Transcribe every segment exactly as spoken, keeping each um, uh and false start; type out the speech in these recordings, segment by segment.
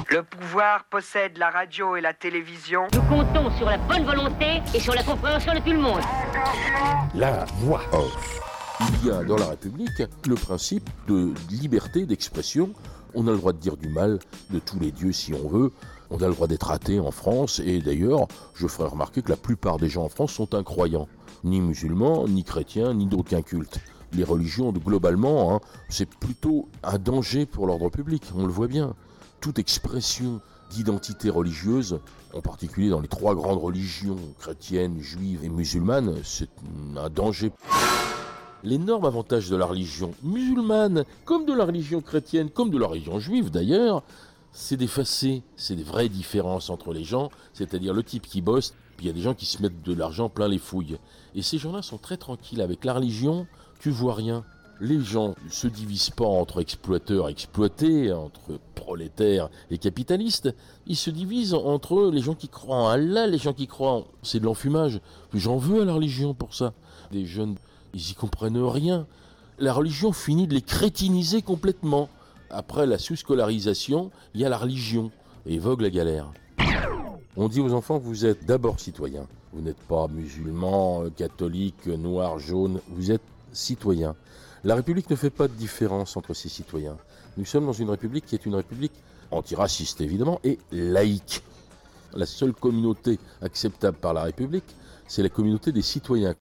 Le pouvoir possède la radio et la télévision. Nous comptons sur la bonne volonté et sur la compréhension de tout le monde. La voix off. Il y a dans la République le principe de liberté d'expression. On a le droit de dire du mal de tous les dieux si on veut. On a le droit d'être athée en France. Et d'ailleurs, je ferai remarquer que la plupart des gens en France sont incroyants. Ni musulmans, ni chrétiens, ni d'aucun culte. Les religions, globalement, hein, c'est plutôt un danger pour l'ordre public. On le voit bien. Toute expression d'identité religieuse, en particulier dans les trois grandes religions, chrétiennes, juives et musulmanes, c'est un danger. L'énorme avantage de la religion musulmane, comme de la religion chrétienne, comme de la religion juive d'ailleurs, c'est d'effacer, c'est des vraies différences entre les gens, c'est-à-dire le type qui bosse, puis il y a des gens qui se mettent de l'argent plein les fouilles. Et ces gens-là sont très tranquilles. Avec la religion, tu vois rien. Les gens ne se divisent pas entre exploiteurs et exploités, entre prolétaires et capitalistes. Ils se divisent entre les gens qui croient en Allah, les gens qui croient en... C'est de l'enfumage. J'en veux à la religion pour ça. Des jeunes, ils y comprennent rien. La religion finit de les crétiniser complètement. Après la sous-scolarisation, il y a la religion. Et vogue la galère. On dit aux enfants que vous êtes d'abord citoyens. Vous n'êtes pas musulman, catholique, noir, jaune. Vous êtes citoyens. La République ne fait pas de différence entre ses citoyens. Nous sommes dans une République qui est une République antiraciste, évidemment, et laïque. La seule communauté acceptable par la République, c'est la communauté des citoyens.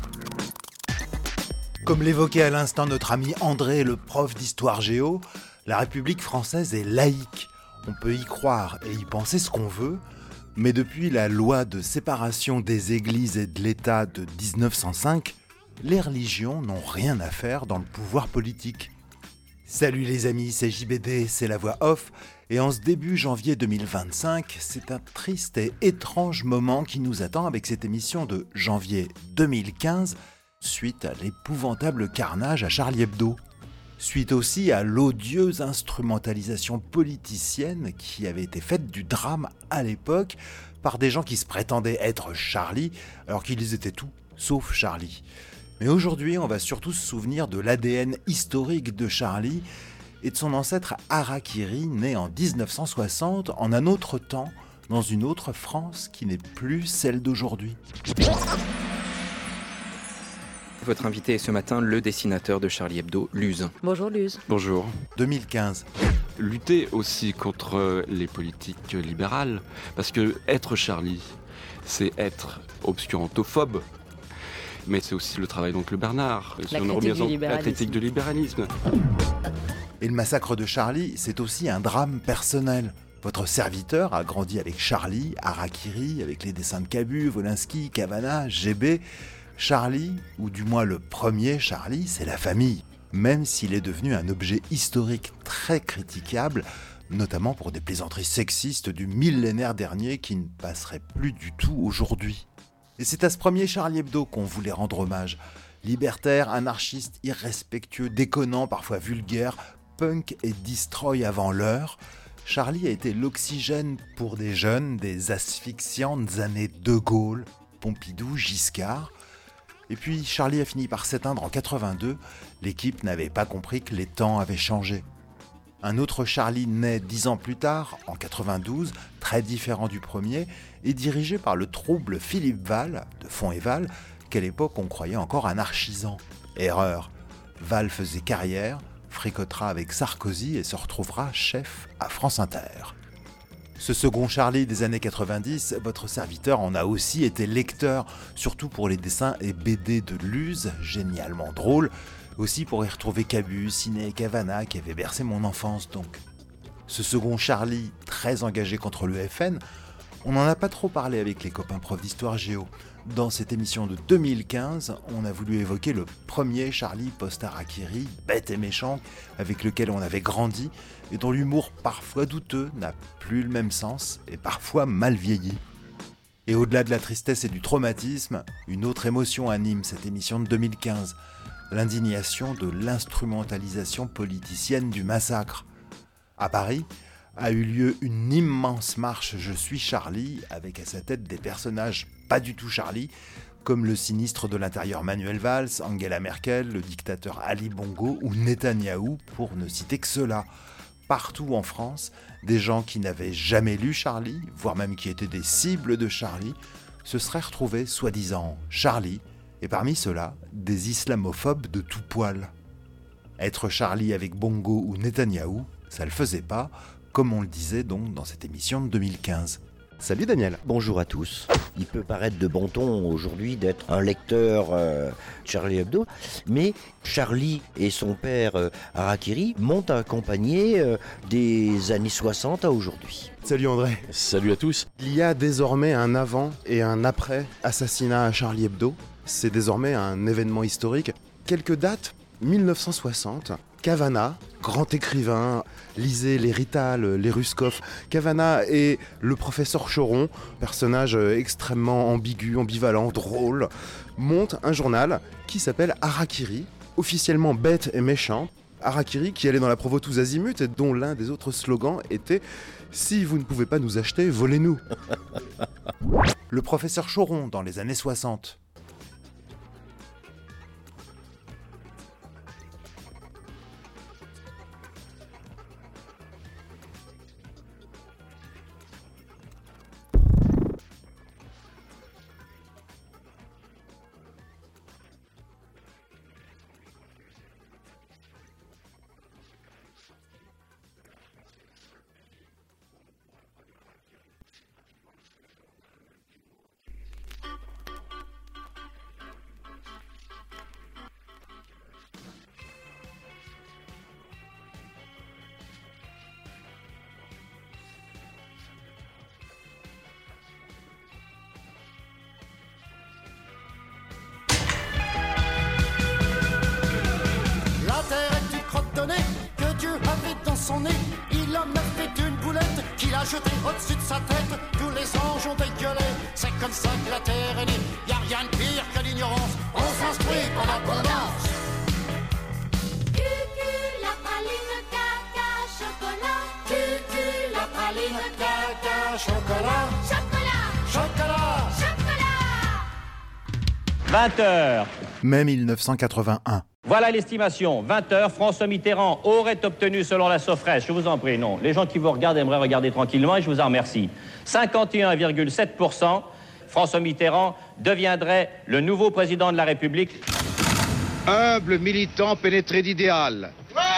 Comme l'évoquait à l'instant notre ami André, le prof d'histoire géo, la République française est laïque. On peut y croire et y penser ce qu'on veut, mais depuis la loi de séparation des églises et de l'État de dix-neuf cent cinq, les religions n'ont rien à faire dans le pouvoir politique. Salut les amis, c'est J B D, c'est la voix off, et en ce début janvier deux mille vingt-cinq, c'est un triste et étrange moment qui nous attend avec cette émission de janvier deux mille quinze, suite à l'épouvantable carnage à Charlie Hebdo. Suite aussi à l'odieuse instrumentalisation politicienne qui avait été faite du drame à l'époque par des gens qui se prétendaient être Charlie, alors qu'ils étaient tout sauf Charlie. Mais aujourd'hui, on va surtout se souvenir de l'A D N historique de Charlie et de son ancêtre Harakiri, né en dix-neuf cent soixante, en un autre temps, dans une autre France qui n'est plus celle d'aujourd'hui. Votre invité est ce matin le dessinateur de Charlie Hebdo, Luz. Bonjour Luz. Bonjour. deux mille quinze. Lutter aussi contre les politiques libérales, parce que être Charlie, c'est être obscurantophobe, mais c'est aussi le travail d'Oncle Bernard, la critique, du la critique du libéralisme. Et le massacre de Charlie, c'est aussi un drame personnel. Votre serviteur a grandi avec Charlie, Harakiri, avec les dessins de Cabu, Wolinski, Cavana, G B. Charlie, ou du moins le premier Charlie, c'est la famille, même s'il est devenu un objet historique très critiquable, notamment pour des plaisanteries sexistes du millénaire dernier qui ne passeraient plus du tout aujourd'hui. Et c'est à ce premier Charlie Hebdo qu'on voulait rendre hommage. Libertaire, anarchiste, irrespectueux, déconnant, parfois vulgaire, punk et destroy avant l'heure, Charlie a été l'oxygène pour des jeunes des asphyxiantes années De Gaulle, Pompidou, Giscard. Et puis Charlie a fini par s'éteindre en quatre-vingt-deux, l'équipe n'avait pas compris que les temps avaient changé. Un autre Charlie naît dix ans plus tard, en quatre-vingt-douze, très différent du premier, et dirigé par le trouble Philippe Val, de Fond et Val, qu'à l'époque on croyait encore anarchisant. Erreur. Val faisait carrière, fricotera avec Sarkozy et se retrouvera chef à France Inter. Ce second Charlie des années quatre-vingt-dix, votre serviteur en a aussi été lecteur, surtout pour les dessins et B D de Luz, génialement drôles, aussi pour y retrouver Cabu, Ciné et Cavana qui avaient bercé mon enfance donc. Ce second Charlie, très engagé contre le F N, on n'en a pas trop parlé avec les copains profs d'histoire géo. Dans cette émission de deux mille quinze, on a voulu évoquer le premier Charlie post-Harakiri, bête et méchant, avec lequel on avait grandi, et dont l'humour parfois douteux n'a plus le même sens, et parfois mal vieilli. Et au-delà de la tristesse et du traumatisme, une autre émotion anime cette émission de deux mille quinze, l'indignation de l'instrumentalisation politicienne du massacre. À Paris, a eu lieu une immense marche « Je suis Charlie » avec à sa tête des personnages pas du tout Charlie, comme le sinistre de l'intérieur Manuel Valls, Angela Merkel, le dictateur Ali Bongo ou Netanyahou, pour ne citer que ceux-là. partout en France, des gens qui n'avaient jamais lu Charlie, voire même qui étaient des cibles de Charlie, se seraient retrouvés soi-disant Charlie, et parmi ceux-là, des islamophobes de tout poil. Être Charlie avec Bongo ou Netanyahou, ça le faisait pas, comme on le disait donc dans cette émission de deux mille quinze. Salut Daniel. Bonjour à tous. Il peut paraître de bon ton aujourd'hui d'être un lecteur euh, Charlie Hebdo, mais Charlie et son père euh, Harakiri m'ont accompagné euh, des années soixante à aujourd'hui. Salut André. Salut à tous. Il y a désormais un avant et un après assassinat à Charlie Hebdo. C'est désormais un événement historique. Quelques dates, mille neuf cent soixante, Cavana, grand écrivain, lisez les Rital, les Ruskov. Cavana est le professeur Choron, personnage extrêmement ambigu, ambivalent, drôle, monte un journal qui s'appelle Harakiri, officiellement bête et méchant. Harakiri qui allait dans la provo tous azimuts et dont l'un des autres slogans était « Si vous ne pouvez pas nous acheter, volez-nous ». Le professeur Choron dans les années soixante. Que Dieu avait dans son nez, il en a fait une boulette qu'il a jetée au-dessus de sa tête. Tous les anges ont dégueulé, c'est comme ça que la terre est née. Y a rien de pire que l'ignorance, on s'instruit par l'abondance. Cucu, la praline, caca, chocolat. Cucu, la praline, caca, chocolat. Chocolat, chocolat, chocolat. vingt heures. Mai mille neuf cent quatre-vingt-un. Voilà l'estimation. vingt heures, François Mitterrand aurait obtenu, selon la Sofresse, je vous en prie, non, les gens qui vous regardent aimeraient regarder tranquillement et je vous en remercie, cinquante et un virgule sept pour cent, François Mitterrand deviendrait le nouveau président de la République. Humble militant pénétré d'idéal. Ouais !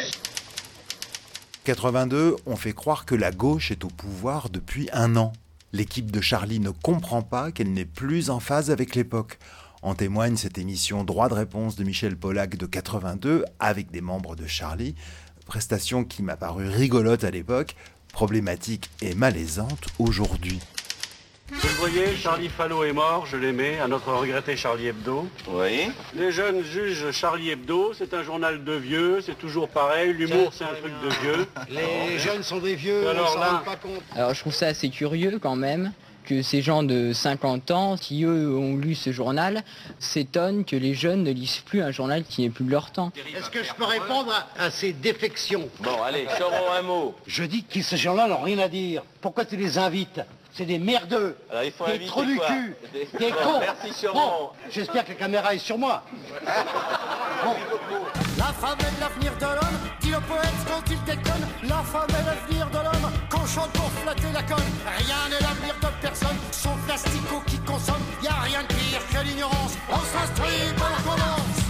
quatre-vingt-deux, on fait croire que la gauche est au pouvoir depuis un an. L'équipe de Charlie ne comprend pas qu'elle n'est plus en phase avec l'époque. En témoigne cette émission Droit de réponse de Michel Pollack de quatre-vingt-deux avec des membres de Charlie, prestation qui m'a paru rigolote à l'époque, problématique et malaisante aujourd'hui. Vous le voyez, Charlie Fallot est mort, je l'aimais, à notre regretté Charlie Hebdo. Oui. Les jeunes jugent Charlie Hebdo, c'est un journal de vieux, c'est toujours pareil, l'humour c'est un truc de vieux. Les jeunes sont des vieux, alors, on s'en là... rend pas compte. Alors je trouve ça assez curieux quand même que ces gens de cinquante ans, qui eux ont lu ce journal, s'étonnent que les jeunes ne lisent plus un journal qui n'est plus de leur temps. Est-ce que je peux répondre à, à ces défections? Bon, allez, Choron, un mot. Je dis que ces gens-là n'ont rien à dire. Pourquoi tu les invites? C'est des merdeux, alors, il faut des trous du cul, des, des cons. Merci, Choron. Bon, j'espère que la caméra est sur moi. Bon. La femme est l'avenir de l'homme, dit le poète quand il déconne. La femme est l'avenir de l'homme, qu'on chante pour flatter la conne. Rien n'est l'avenir de personne, sauf l'astico qui consomme. Y a rien de pire que l'ignorance, on s'instruit pendant qu'on commence.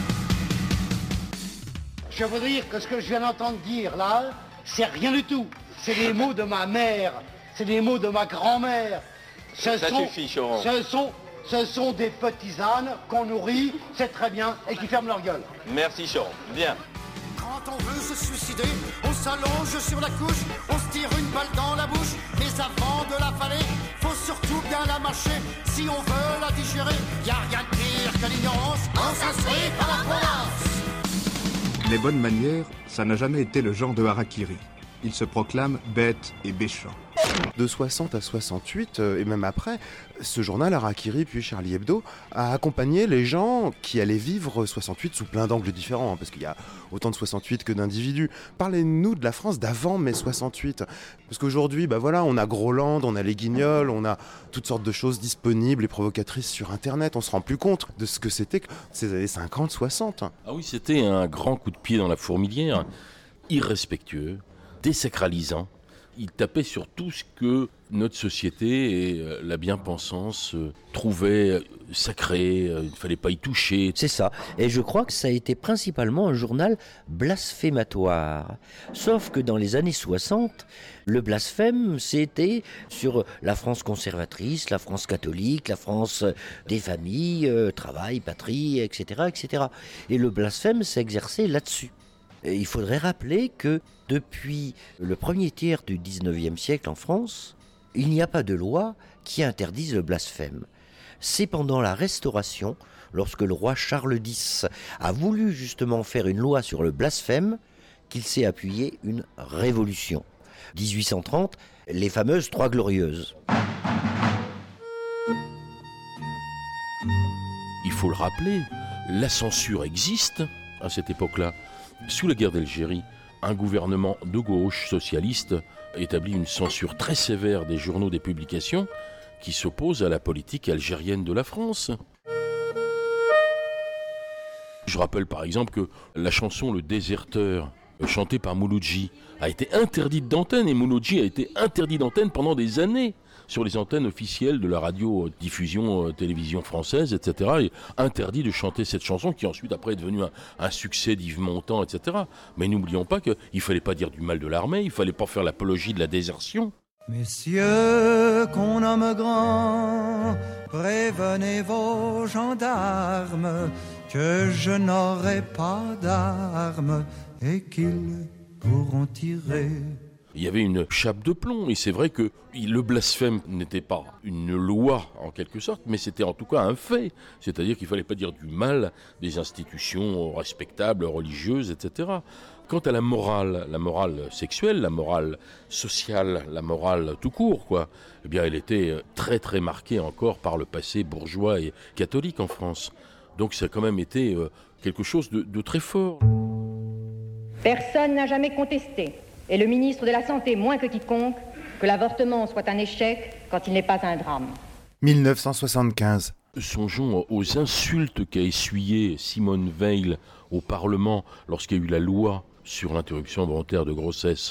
Je veux dire que ce que je viens d'entendre dire là, c'est rien du tout. C'est les mots de ma mère, c'est les mots de ma grand-mère. Ce Ça sont, suffit, Choron. Ce sont, ce sont des petits ânes qu'on nourrit, c'est très bien, et qui ferment leur gueule. Merci, Choron. Bien. Quand on veut se suicider, on s'allonge sur la couche, on se tire une balle dans la bouche. Mais avant de l'avaler, faut surtout bien la mâcher. Si on veut la digérer, y a rien de pire que l'ignorance, on s'instruit par la province. Les bonnes manières, ça n'a jamais été le genre de Harakiri. Il se proclame bête et méchant. De soixante à soixante-huit, euh, et même après, ce journal Harakiri puis Charlie Hebdo a accompagné les gens qui allaient vivre soixante-huit sous plein d'angles différents, hein, parce qu'il y a autant de soixante-huit que d'individus. Parlez-nous de la France d'avant mai soixante-huit, parce qu'aujourd'hui, bah voilà, on a Groland, on a les Guignols, on a toutes sortes de choses disponibles et provocatrices sur Internet. On se rend plus compte de ce que c'était que ces années cinquante soixante. Ah oui, c'était un grand coup de pied dans la fourmilière, irrespectueux, désacralisant. Il tapait sur tout ce que notre société et euh, la bien-pensance euh, trouvaient sacré, euh, il ne fallait pas y toucher. C'est ça. Et je crois que ça a été principalement un journal blasphématoire. Sauf que dans les années soixante, le blasphème, c'était sur la France conservatrice, la France catholique, la France des familles, euh, travail, patrie, et cetera, et cetera. Et le blasphème s'exerçait là-dessus. Et il faudrait rappeler que depuis le premier tiers du dix-neuvième siècle en France, il n'y a pas de loi qui interdise le blasphème. C'est pendant la Restauration, lorsque le roi Charles X a voulu justement faire une loi sur le blasphème, qu'il s'est appuyé une révolution. dix-huit cent trente, les fameuses Trois Glorieuses. Il faut le rappeler, la censure existe à cette époque-là. Sous la guerre d'Algérie, un gouvernement de gauche socialiste établit une censure très sévère des journaux, des publications, qui s'oppose à la politique algérienne de la France. Je rappelle par exemple que la chanson Le Déserteur, chantée par Mouloudji, a été interdite d'antenne, et Mouloudji a été interdit d'antenne pendant des années sur les antennes officielles de la radio-diffusion télévision française, et cetera. Et interdit de chanter cette chanson qui ensuite après est devenue un, un succès d'Yves Montand, et cetera. Mais n'oublions pas qu'il ne fallait pas dire du mal de l'armée, il ne fallait pas faire l'apologie de la désertion. Messieurs, qu'on nomme grand, prévenez vos gendarmes que je n'aurai pas d'armes et qu'ils pourront tirer. Il y avait une chape de plomb, et c'est vrai que le blasphème n'était pas une loi en quelque sorte, mais c'était en tout cas un fait. C'est-à-dire qu'il ne fallait pas dire du mal des institutions respectables, religieuses, et cetera. Quant à la morale, la morale sexuelle, la morale sociale, la morale tout court, quoi, eh bien, elle était très très marquée encore par le passé bourgeois et catholique en France. Donc ça a quand même été quelque chose de, de très fort. Personne n'a jamais contesté, et le ministre de la Santé moins que quiconque, que l'avortement soit un échec quand il n'est pas un drame. dix-neuf cent soixante-quinze. Songeons aux insultes qu'a essuyé Simone Veil au Parlement lorsqu'il y a eu la loi sur l'interruption volontaire de grossesse.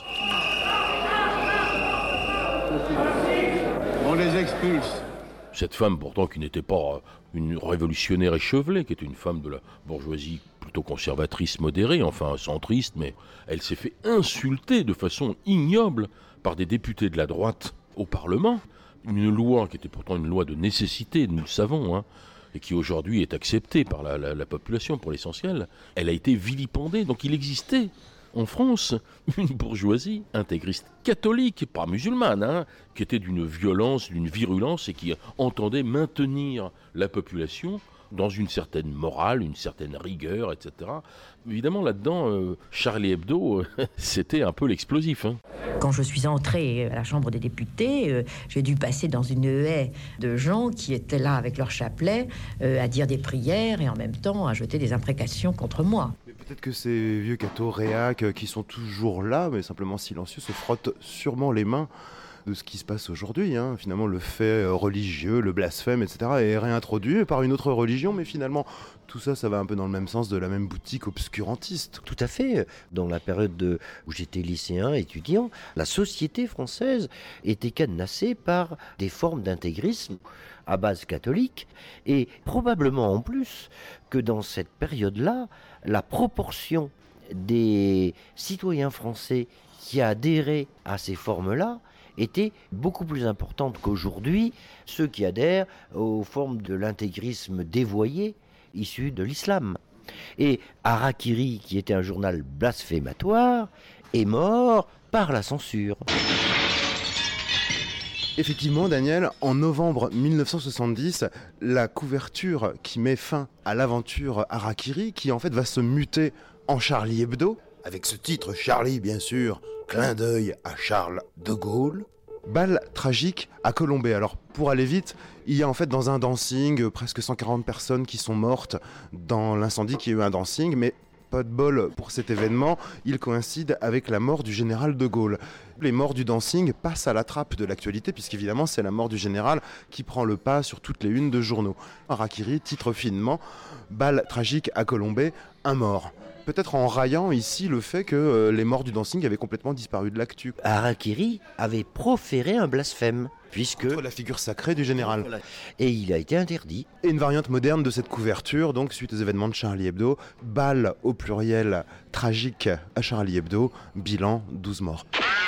On les expulse. Cette femme, pourtant, qui n'était pas une révolutionnaire échevelée, qui était une femme de la bourgeoisie plutôt conservatrice modérée, enfin centriste, mais elle s'est fait insulter de façon ignoble par des députés de la droite au Parlement. Une loi qui était pourtant une loi de nécessité, nous le savons, hein, et qui aujourd'hui est acceptée par la, la, la population pour l'essentiel. Elle a été vilipendée, donc il existait en France une bourgeoisie intégriste catholique, pas musulmane, hein, qui était d'une violence, d'une virulence et qui entendait maintenir la population dans une certaine morale, une certaine rigueur, et cetera. Évidemment, là-dedans, euh, Charlie Hebdo, euh, c'était un peu l'explosif. Hein. Quand je suis entrée à la Chambre des députés, euh, j'ai dû passer dans une haie de gens qui étaient là avec leur chapelet euh, à dire des prières et en même temps à jeter des imprécations contre moi. Mais peut-être que ces vieux cathos réacs euh, qui sont toujours là, mais simplement silencieux, se frottent sûrement les mains de ce qui se passe aujourd'hui. Hein. Finalement, le fait religieux, le blasphème, et cetera est réintroduit par une autre religion, mais finalement, tout ça, ça va un peu dans le même sens de la même boutique obscurantiste. Tout à fait. Dans la période de, où j'étais lycéen, étudiant, la société française était cadenassée par des formes d'intégrisme à base catholique, et probablement en plus que dans cette période-là, la proportion des citoyens français qui adhéraient à ces formes-là était beaucoup plus importante qu'aujourd'hui, ceux qui adhèrent aux formes de l'intégrisme dévoyé issu de l'islam. Et Harakiri, qui était un journal blasphématoire, est mort par la censure. Effectivement, Daniel, en novembre mille neuf cent soixante-dix, la couverture qui met fin à l'aventure Harakiri, qui en fait va se muter en Charlie Hebdo, avec ce titre Charlie, bien sûr, clin d'œil à Charles de Gaulle. Balle tragique à Colombey. Alors, pour aller vite, il y a en fait dans un dancing presque cent quarante personnes qui sont mortes dans l'incendie qui a eu un dancing, mais pas de bol pour cet événement, il coïncide avec la mort du général de Gaulle. Les morts du dancing passent à la trappe de l'actualité, puisqu'évidemment c'est la mort du général qui prend le pas sur toutes les unes de journaux. Harakiri titre finement « Balle tragique à Colombey », un mort. Peut-être en raillant ici le fait que euh, les morts du dancing avaient complètement disparu de l'actu. Harakiri avait proféré un blasphème, puisque... Contre la figure sacrée du général. Et il a été interdit. Et une variante moderne de cette couverture, donc suite aux événements de Charlie Hebdo, balle au pluriel tragique à Charlie Hebdo, bilan douze morts.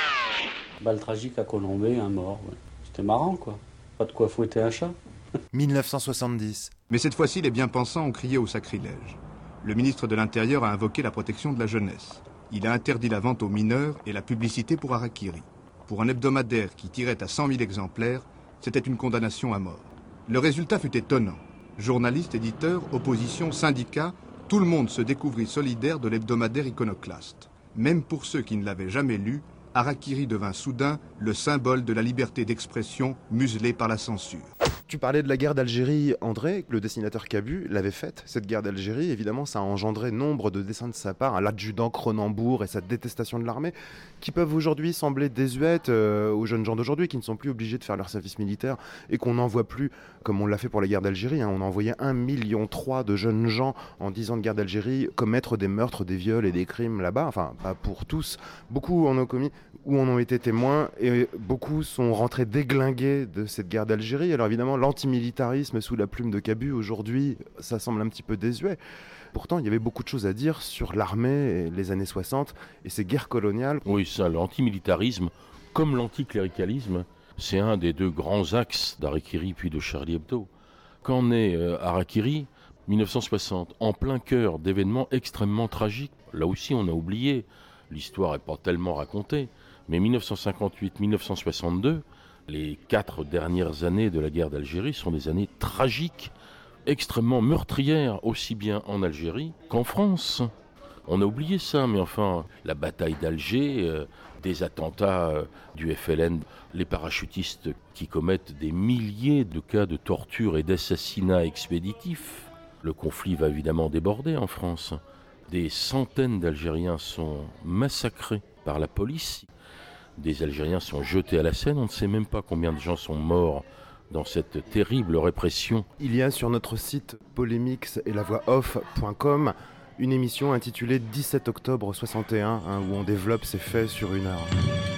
Balle tragique à Colombey, un mort. Ouais. C'était marrant, quoi. Pas de quoi fouetter un chat. dix-neuf cent soixante-dix. Mais cette fois-ci, les bien-pensants ont crié au sacrilège. Le ministre de l'Intérieur a invoqué la protection de la jeunesse. Il a interdit la vente aux mineurs et la publicité pour Harakiri. Pour un hebdomadaire qui tirait à cent mille exemplaires, c'était une condamnation à mort. Le résultat fut étonnant. Journalistes, éditeurs, opposition, syndicats, tout le monde se découvrit solidaire de l'hebdomadaire iconoclaste. Même pour ceux qui ne l'avaient jamais lu, Harakiri devint soudain le symbole de la liberté d'expression muselée par la censure. Tu parlais de la guerre d'Algérie, André, le dessinateur Cabu l'avait faite, cette guerre d'Algérie. Évidemment, ça a engendré nombre de dessins de sa part, à l'adjudant Cronenbourg et sa détestation de l'armée, qui peuvent aujourd'hui sembler désuètes euh, aux jeunes gens d'aujourd'hui, qui ne sont plus obligés de faire leur service militaire et qu'on n'envoie plus, comme on l'a fait pour la guerre d'Algérie. Hein, on a envoyé un million trois de jeunes gens en dix ans de guerre d'Algérie commettre des meurtres, des viols et des crimes là-bas. Enfin, pas pour tous. Beaucoup en ont commis ou en ont été témoins et beaucoup sont rentrés déglingués de cette guerre d'Algérie. Alors évidemment, l'antimilitarisme sous la plume de Cabu, aujourd'hui, ça semble un petit peu désuet. Pourtant, il y avait beaucoup de choses à dire sur l'armée et les années soixante et ces guerres coloniales. Oui, ça, l'antimilitarisme, comme l'anticléricalisme, c'est un des deux grands axes d'Harakiri puis de Charlie Hebdo. Quand naît euh, Harakiri, dix-neuf cent soixante, en plein cœur d'événements extrêmement tragiques. Là aussi, on a oublié, l'histoire n'est pas tellement racontée, mais dix-neuf cent cinquante-huit à dix-neuf cent soixante-deux, les quatre dernières années de la guerre d'Algérie sont des années tragiques, extrêmement meurtrières, aussi bien en Algérie qu'en France. On a oublié ça, mais enfin, la bataille d'Alger, euh, des attentats euh, du F L N, les parachutistes qui commettent des milliers de cas de torture et d'assassinats expéditifs. Le conflit va évidemment déborder en France. Des centaines d'Algériens sont massacrés par la police. Des Algériens sont jetés à la Seine. On ne sait même pas combien de gens sont morts dans cette terrible répression. Il y a sur notre site polémix et la voix off point com une émission intitulée dix-sept octobre soixante et un, hein, où on développe ces faits sur une heure.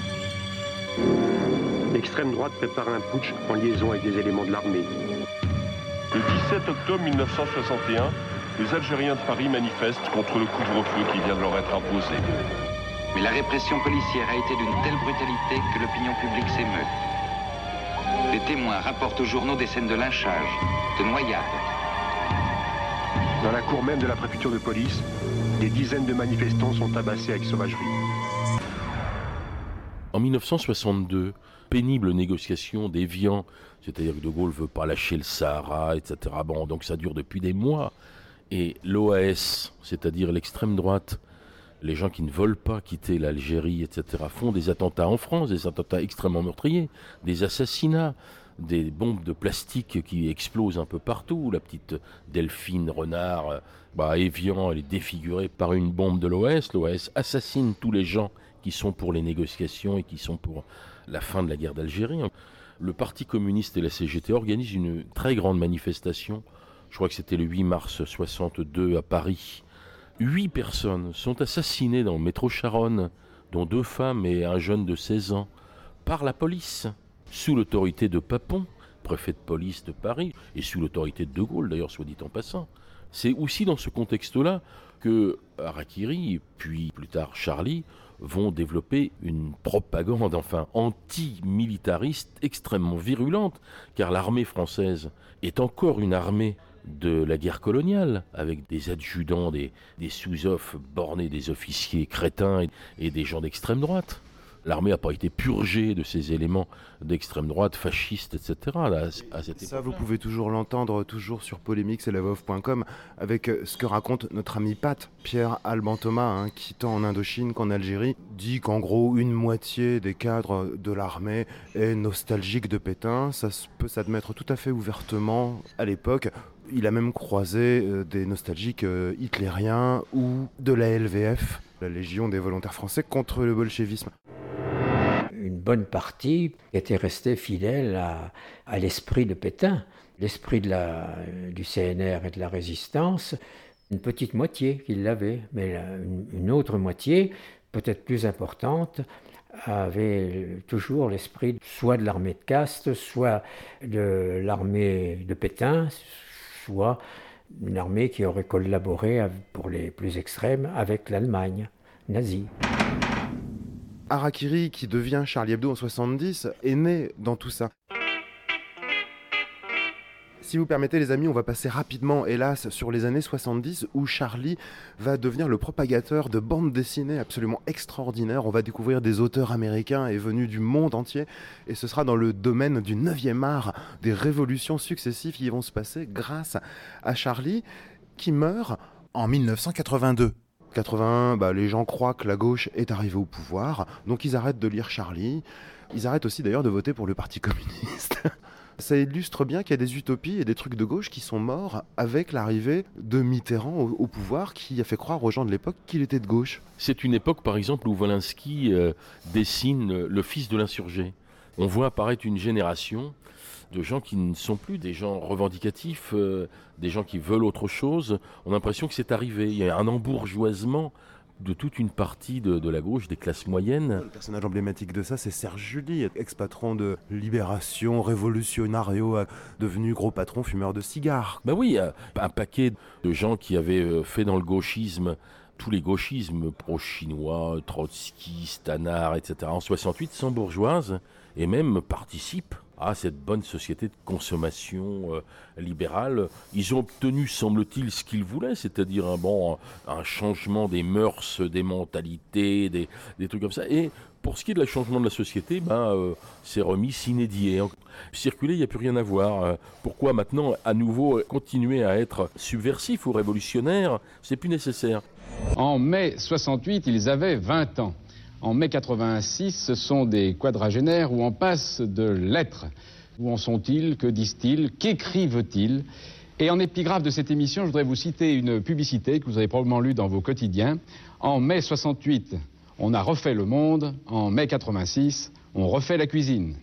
L'extrême droite prépare un putsch en liaison avec des éléments de l'armée. Le dix-sept octobre mille neuf cent soixante et un, les Algériens de Paris manifestent contre le couvre-feu qui vient de leur être imposé. Mais la répression policière a été d'une telle brutalité que l'opinion publique s'émeut. Les témoins rapportent aux journaux des scènes de lynchage, de noyades. Dans la cour même de la préfecture de police, des dizaines de manifestants sont tabassés avec sauvagerie. En dix-neuf cent soixante-deux, pénible négociation d'Évian, c'est-à-dire que De Gaulle ne veut pas lâcher le Sahara, et cetera. Bon, donc ça dure depuis des mois. Et l'O A S, c'est-à-dire l'extrême droite, les gens qui ne veulent pas quitter l'Algérie, et cetera, font des attentats en France, des attentats extrêmement meurtriers, des assassinats, des bombes de plastique qui explosent un peu partout. La petite Delphine Renard, bah, Évian, elle est défigurée par une bombe de l'O A S. L'O A S assassine tous les gens qui sont pour les négociations et qui sont pour la fin de la guerre d'Algérie. Le Parti communiste et la C G T organisent une très grande manifestation, je crois que c'était le huit mars soixante-deux à Paris. Huit personnes sont assassinées dans le métro Charonne, dont deux femmes et un jeune de seize ans, par la police, sous l'autorité de Papon, préfet de police de Paris, et sous l'autorité de De Gaulle, d'ailleurs, soit dit en passant. C'est aussi dans ce contexte-là que Harakiri, puis plus tard Charlie, vont développer une propagande, enfin anti-militariste extrêmement virulente, car l'armée française est encore une armée de la guerre coloniale, avec des adjudants, des, des sous-offs bornés, des officiers crétins et, et des gens d'extrême droite. L'armée n'a pas été purgée de ces éléments d'extrême droite, fascistes, et cetera. Là, à cette Ça, vous pouvez toujours l'entendre, toujours sur polémix et la voix off point com, avec ce que raconte notre ami Pat, Pierre Alban Thomas, hein, qui tant en Indochine qu'en Algérie, dit qu'en gros, une moitié des cadres de l'armée est nostalgique de Pétain. Ça peut s'admettre tout à fait ouvertement à l'époque. Il a même croisé euh, des nostalgiques euh, hitlériens ou de la L V F, la Légion des volontaires français, contre le bolchevisme. Une bonne partie était restée fidèle à, à l'esprit de Pétain, l'esprit de la, du C N R et de la résistance. une petite moitié qui l'avait, mais la, une, une autre moitié, peut-être plus importante, avait toujours l'esprit soit de l'armée de caste, soit de l'armée de Pétain, soit une armée qui aurait collaboré, pour les plus extrêmes, avec l'Allemagne nazie. Harakiri, qui devient Charlie Hebdo en soixante-dix, est né dans tout ça. Si vous permettez les amis, on va passer rapidement, hélas, sur les années soixante-dix, où Charlie va devenir le propagateur de bandes dessinées absolument extraordinaires. On va découvrir des auteurs américains et venus du monde entier, et ce sera dans le domaine du neuvième art, des révolutions successives qui vont se passer grâce à Charlie, qui meurt en mille neuf cent quatre-vingt-deux. quatre-vingt-un, bah, les gens croient que la gauche est arrivée au pouvoir, donc ils arrêtent de lire Charlie. Ils arrêtent aussi d'ailleurs de voter pour le Parti communiste. Ça illustre bien qu'il y a des utopies et des trucs de gauche qui sont morts avec l'arrivée de Mitterrand au, au pouvoir, qui a fait croire aux gens de l'époque qu'il était de gauche. C'est une époque, par exemple, où Wolinski euh, dessine le fils de l'insurgé. On voit apparaître une génération de gens qui ne sont plus des gens revendicatifs, euh, des gens qui veulent autre chose. On a l'impression que c'est arrivé. Il y a un embourgeoisement de toute une partie de, de la gauche, des classes moyennes. Le personnage emblématique de ça, c'est Serge July, ex-patron de Libération, révolutionnario, devenu gros patron fumeur de cigares. Ben oui, un paquet de gens qui avaient fait dans le gauchisme, tous les gauchismes pro-chinois, Trotsky, Stanard, et cetera, en soixante-huit, sont bourgeoises et même participent à cette bonne société de consommation euh, libérale. Ils ont obtenu, semble-t-il, ce qu'ils voulaient, c'est-à-dire un, bon, un changement des mœurs, des mentalités, des, des trucs comme ça. Et pour ce qui est de le changement de la société, ben, euh, c'est remis sine die. Circuler, il n'y a plus rien à voir. Pourquoi maintenant, à nouveau, continuer à être subversif ou révolutionnaire, c'est plus nécessaire. En mai soixante-huit, ils avaient vingt ans. En mai quatre-vingt-six, ce sont des quadragénaires où on passe de l'être. Où en sont-ils? Que disent-ils? Qu'écrivent-ils? Et en épigraphe de cette émission, je voudrais vous citer une publicité que vous avez probablement lue dans vos quotidiens. En mai soixante-huit, on a refait le monde. En mai quatre-vingt-six, on refait la cuisine.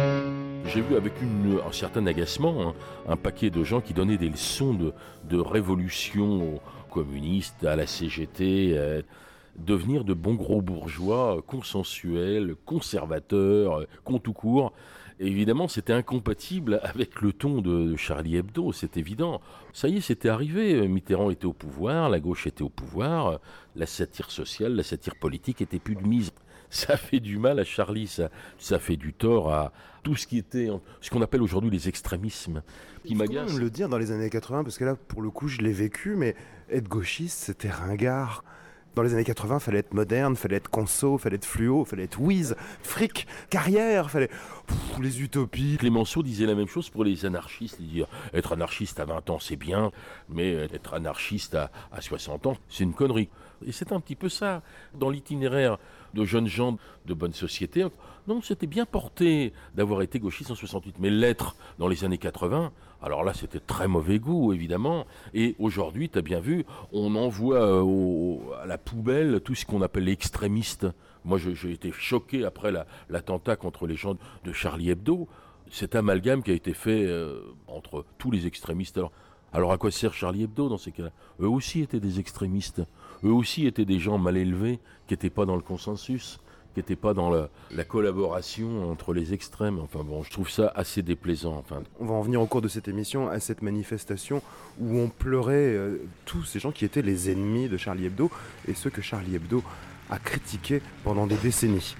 J'ai vu avec une, un certain agacement hein, un paquet de gens qui donnaient des leçons de, de révolution aux communistes, à la C G T, euh, devenir de bons gros bourgeois, consensuels, conservateurs, con tout court. Et évidemment, c'était incompatible avec le ton de Charlie Hebdo, c'est évident. Ça y est, c'était arrivé. Mitterrand était au pouvoir, la gauche était au pouvoir, la satire sociale, la satire politique était plus de mise. Ça fait du mal à Charlie, ça, ça fait du tort à tout ce qui était, ce qu'on appelle aujourd'hui les extrémismes. Qui m'agace. Il faut le dire dans les années quatre-vingts, parce que là, pour le coup, je l'ai vécu, mais être gauchiste, c'était ringard. Dans les années quatre-vingts, il fallait être moderne, il fallait être conso, il fallait être fluo, il fallait être whiz, fric, carrière, il fallait... Pff, les utopies. Clémenceau disait la même chose pour les anarchistes. Il disait, être anarchiste à vingt ans, c'est bien, mais être anarchiste à, à soixante ans, c'est une connerie. Et c'est un petit peu ça. Dans l'itinéraire de jeunes gens de bonne société, non, c'était bien porté d'avoir été gauchiste en soixante-huit, mais l'être dans les années quatre-vingts, alors là, c'était très mauvais goût, évidemment. Et aujourd'hui, tu as bien vu, on envoie au, à la poubelle tout ce qu'on appelle les extrémistes. Moi, je, j'ai été choqué après la, l'attentat contre les gens de Charlie Hebdo. Cet amalgame qui a été fait euh, entre tous les extrémistes. Alors, alors à quoi sert Charlie Hebdo dans ces cas-là? Eux aussi étaient des extrémistes. Eux aussi étaient des gens mal élevés, qui n'étaient pas dans le consensus, qui n'étaient pas dans la, la collaboration entre les extrêmes. Enfin bon, je trouve ça assez déplaisant. Enfin. On va en venir au cours de cette émission à cette manifestation où on pleurait euh, tous ces gens qui étaient les ennemis de Charlie Hebdo et ceux que Charlie Hebdo a critiqués pendant des décennies.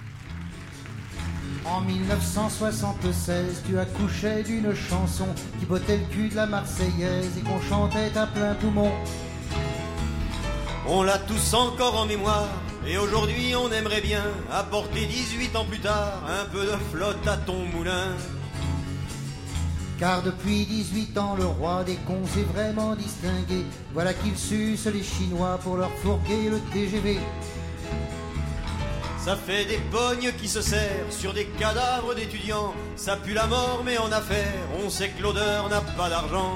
En mille neuf cent soixante-seize, tu accouchais d'une chanson qui bottait le cul de la Marseillaise et qu'on chantait à plein poumon. On l'a tous encore en mémoire, et aujourd'hui on aimerait bien apporter dix-huit ans plus tard un peu de flotte à ton moulin. Car depuis dix-huit ans le roi des cons s'est vraiment distingué. Voilà qu'il suce les Chinois pour leur fourguer le T G V. Ça fait des pognes qui se serrent sur des cadavres d'étudiants. Ça pue la mort mais en affaires, on sait que l'odeur n'a pas d'argent.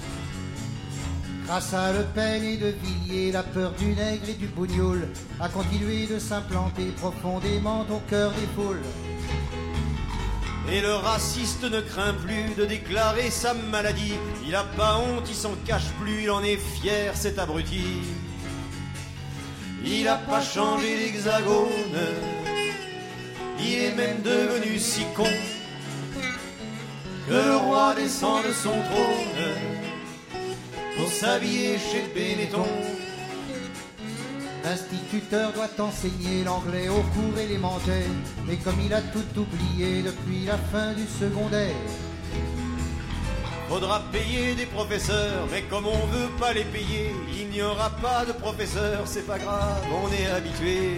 Grâce à Le Pen et de Villiers, la peur du nègre et du bougnoul a continué de s'implanter profondément au cœur des foules. Et le raciste ne craint plus de déclarer sa maladie. Il a pas honte, il s'en cache plus, il en est fier, cet abruti. Il a pas changé l'hexagone, il est même devenu si con que le roi descend de son trône pour s'habiller chez Benetton. L'instituteur doit enseigner l'anglais au cours élémentaire, mais comme il a tout oublié depuis la fin du secondaire. Faudra payer des professeurs, mais comme on veut pas les payer, il n'y aura pas de professeurs, c'est pas grave, on est habitué.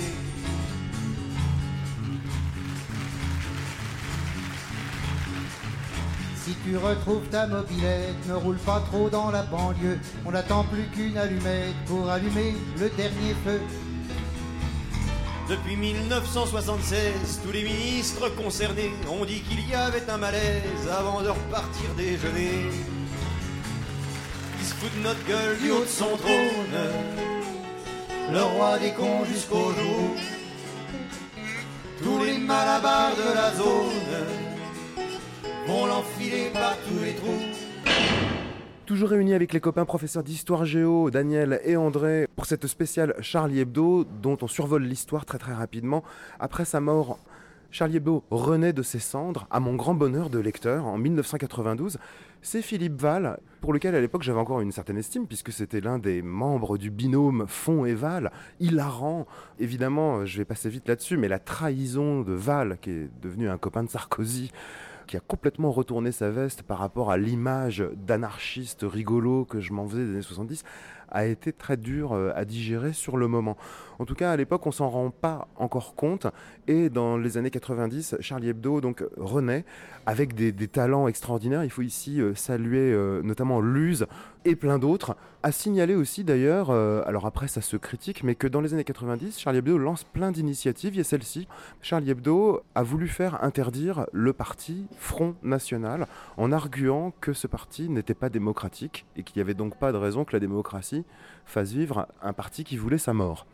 Si tu retrouves ta mobilette, ne roule pas trop dans la banlieue. On n'attend plus qu'une allumette pour allumer le dernier feu. Depuis mille neuf cent soixante-seize, tous les ministres concernés ont dit qu'il y avait un malaise avant de repartir déjeuner. Ils se foutent de notre gueule du haut de son trône, le roi des cons jusqu'au jour. Tous les malabars de la zone vont l'enfiler par tous les trous. Toujours réunis avec les copains professeurs d'histoire géo, Daniel et André, pour cette spéciale Charlie Hebdo, dont on survole l'histoire très très rapidement. Après sa mort, Charlie Hebdo renaît de ses cendres, à mon grand bonheur de lecteur, en mille neuf cent quatre-vingt-douze. C'est Philippe Val, pour lequel à l'époque j'avais encore une certaine estime, puisque c'était l'un des membres du binôme Fon et Val, hilarant. Évidemment, je vais passer vite là-dessus, mais la trahison de Val, qui est devenu un copain de Sarkozy, qui a complètement retourné sa veste par rapport à l'image d'anarchiste rigolo que je m'en faisais des années soixante-dix, a été très dur à digérer sur le moment. En tout cas, à l'époque, on s'en rend pas encore compte. Et dans les années quatre-vingt-dix, Charlie Hebdo donc renaît avec des, des talents extraordinaires. Il faut ici euh, saluer euh, notamment Luz et plein d'autres. À signaler aussi d'ailleurs, euh, alors après ça se critique, mais que dans les années quatre-vingt-dix, Charlie Hebdo lance plein d'initiatives. Il y a celle-ci. Charlie Hebdo a voulu faire interdire le parti Front National en arguant que ce parti n'était pas démocratique et qu'il n'y avait donc pas de raison que la démocratie fasse vivre un parti qui voulait sa mort.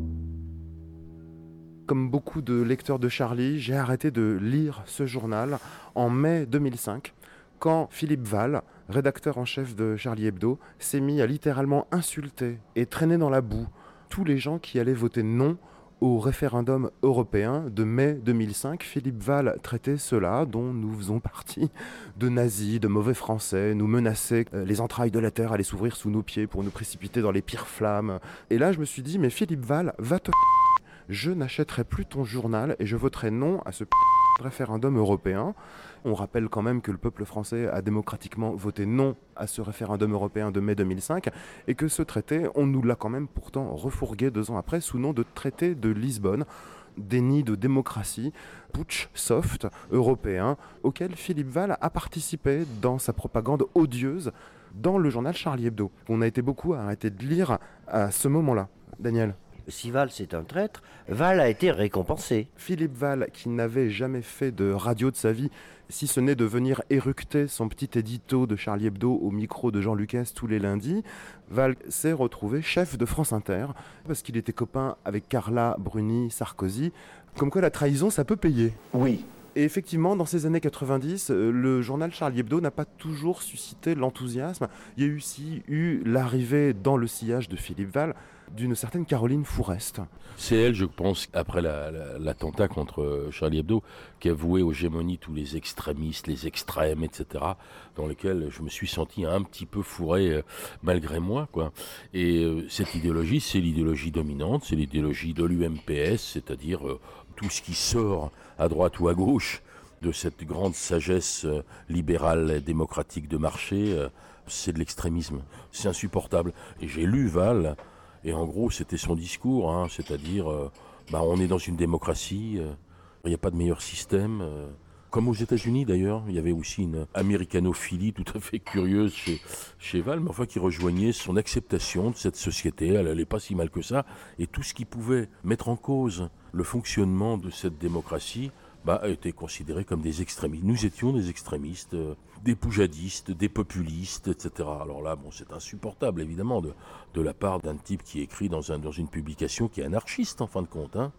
Comme beaucoup de lecteurs de Charlie, j'ai arrêté de lire ce journal en mai deux mille cinq, quand Philippe Val, rédacteur en chef de Charlie Hebdo, s'est mis à littéralement insulter et traîner dans la boue tous les gens qui allaient voter non au référendum européen de mai deux mille cinq. Philippe Val traitait ceux-là, dont nous faisons partie, de nazis, de mauvais français, nous menaçait, euh, les entrailles de la terre allaient s'ouvrir sous nos pieds pour nous précipiter dans les pires flammes. Et là, je me suis dit, mais Philippe Val, va te... Je n'achèterai plus ton journal et je voterai non à ce référendum européen. On rappelle quand même que le peuple français a démocratiquement voté non à ce référendum européen de mai deux mille cinq et que ce traité, on nous l'a quand même pourtant refourgué deux ans après sous nom de traité de Lisbonne, déni de démocratie, putsch soft européen, auquel Philippe Val a participé dans sa propagande odieuse dans le journal Charlie Hebdo. On a été beaucoup à arrêter de lire à ce moment-là. Daniel ? Si Val c'est un traître, Val a été récompensé. Philippe Val, qui n'avait jamais fait de radio de sa vie, si ce n'est de venir éructer son petit édito de Charlie Hebdo au micro de Jean Lucas tous les lundis, Val s'est retrouvé chef de France Inter, parce qu'il était copain avec Carla Bruni Sarkozy. Comme quoi la trahison, ça peut payer. Oui. Et effectivement, dans ces années quatre-vingt-dix, le journal Charlie Hebdo n'a pas toujours suscité l'enthousiasme. Il y a aussi eu l'arrivée dans le sillage de Philippe Val d'une certaine Caroline Fourest. C'est elle, je pense, après la, la, l'attentat contre Charlie Hebdo, qui a voué aux gémonies tous les extrémistes, les extrêmes, et cetera, dans lesquels je me suis senti un petit peu fourré euh, malgré moi, quoi. Et euh, cette idéologie, c'est l'idéologie dominante, c'est l'idéologie de l'U M P S, c'est-à-dire euh, tout ce qui sort à droite ou à gauche de cette grande sagesse euh, libérale, démocratique de marché, euh, c'est de l'extrémisme. C'est insupportable. Et j'ai lu Val, et en gros, c'était son discours, hein, c'est-à-dire, euh, bah, on est dans une démocratie, il euh, n'y a pas de meilleur système. Euh, comme aux États-Unis d'ailleurs, il y avait aussi une américanophilie tout à fait curieuse chez, chez Val, mais enfin qui rejoignait son acceptation de cette société. Elle n'allait pas si mal que ça, et tout ce qui pouvait mettre en cause le fonctionnement de cette démocratie bah, a été considéré comme des extrémistes. Nous étions des extrémistes, euh, des poujadistes, des populistes, et cetera. Alors là, bon, c'est insupportable, évidemment, de, de la part d'un type qui écrit dans, un, dans une publication qui est anarchiste, en fin de compte. Hein.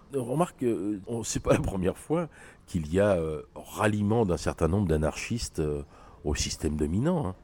Remarque, euh, c'est pas la première fois qu'il y a euh, ralliement d'un certain nombre d'anarchistes euh, au système dominant. Hein.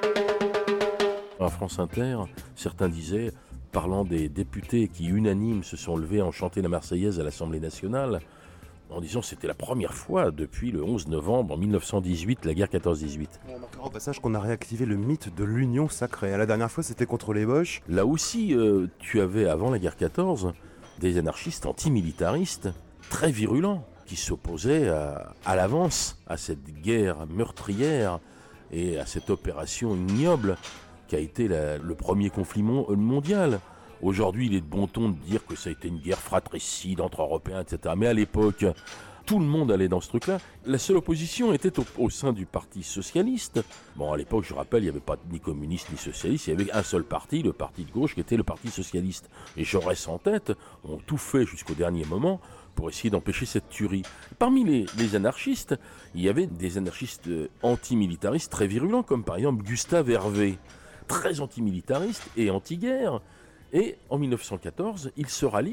À France Inter, certains disaient, parlant des députés qui unanimes se sont levés à chanter la Marseillaise à l'Assemblée nationale, en disant que c'était la première fois depuis le onze novembre mille neuf cent dix-huit, la guerre quatorze dix-huit. On remarquera au passage qu'on a réactivé le mythe de l'union sacrée. La dernière fois, c'était contre les Boches. Là aussi, euh, tu avais, avant la guerre quatorze, des anarchistes antimilitaristes très virulents qui s'opposaient à, à l'avance à cette guerre meurtrière et à cette opération ignoble qui a été la, le premier conflit mondial. Aujourd'hui, il est de bon ton de dire que ça a été une guerre fratricide entre Européens, et cetera. Mais à l'époque, tout le monde allait dans ce truc-là. La seule opposition était au, au sein du Parti socialiste. Bon, à l'époque, je rappelle, il n'y avait pas ni communiste ni socialiste. Il y avait un seul parti, le parti de gauche, qui était le Parti socialiste. Et Jaurès en tête ont tout fait jusqu'au dernier moment pour essayer d'empêcher cette tuerie. Parmi les, les anarchistes, il y avait des anarchistes antimilitaristes très virulents, comme par exemple Gustave Hervé, très antimilitariste et anti-guerre. Et en mille neuf cent quatorze, il se rallie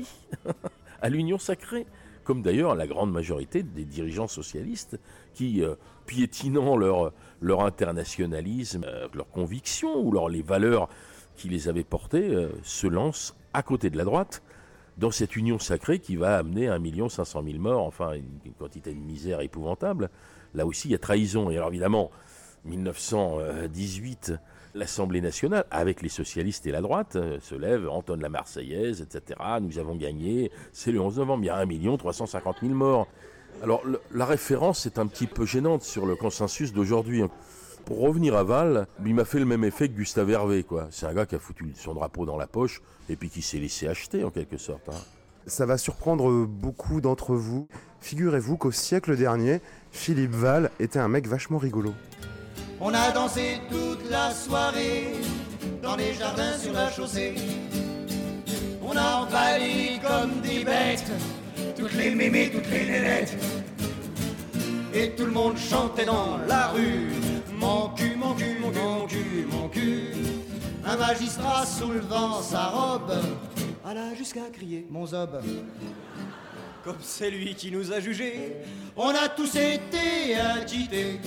à l'Union sacrée, comme d'ailleurs la grande majorité des dirigeants socialistes qui, euh, piétinant leur, leur internationalisme, euh, leurs convictions ou leur, les valeurs qui les avaient portées, euh, se lancent à côté de la droite dans cette union sacrée qui va amener un million cinq cent mille morts, enfin une, une quantité de misère épouvantable. Là aussi, il y a trahison. Et alors évidemment, mille neuf cent dix-huit... l'Assemblée nationale, avec les socialistes et la droite, euh, se lève, entonne la Marseillaise, et cetera. Nous avons gagné, c'est le onze novembre, il y a un million trois cent cinquante mille morts. Alors, le, la référence est un petit peu gênante sur le consensus d'aujourd'hui. Pour revenir à Val, il m'a fait le même effet que Gustave Hervé, quoi. C'est un gars qui a foutu son drapeau dans la poche et puis qui s'est laissé acheter, en quelque sorte. Hein. Ça va surprendre beaucoup d'entre vous. Figurez-vous qu'au siècle dernier, Philippe Val était un mec vachement rigolo. On a dansé toute la soirée dans les jardins sur la chaussée. On a envahi comme des bêtes toutes les mémés, toutes les nénettes. Et tout le monde chantait dans la rue. Mon cul, mon cul, mon cul, mon cul, mon cul. Un magistrat soulevant sa robe alla jusqu'à crier mon zob. Comme c'est lui qui nous a jugés, on a tous été agités.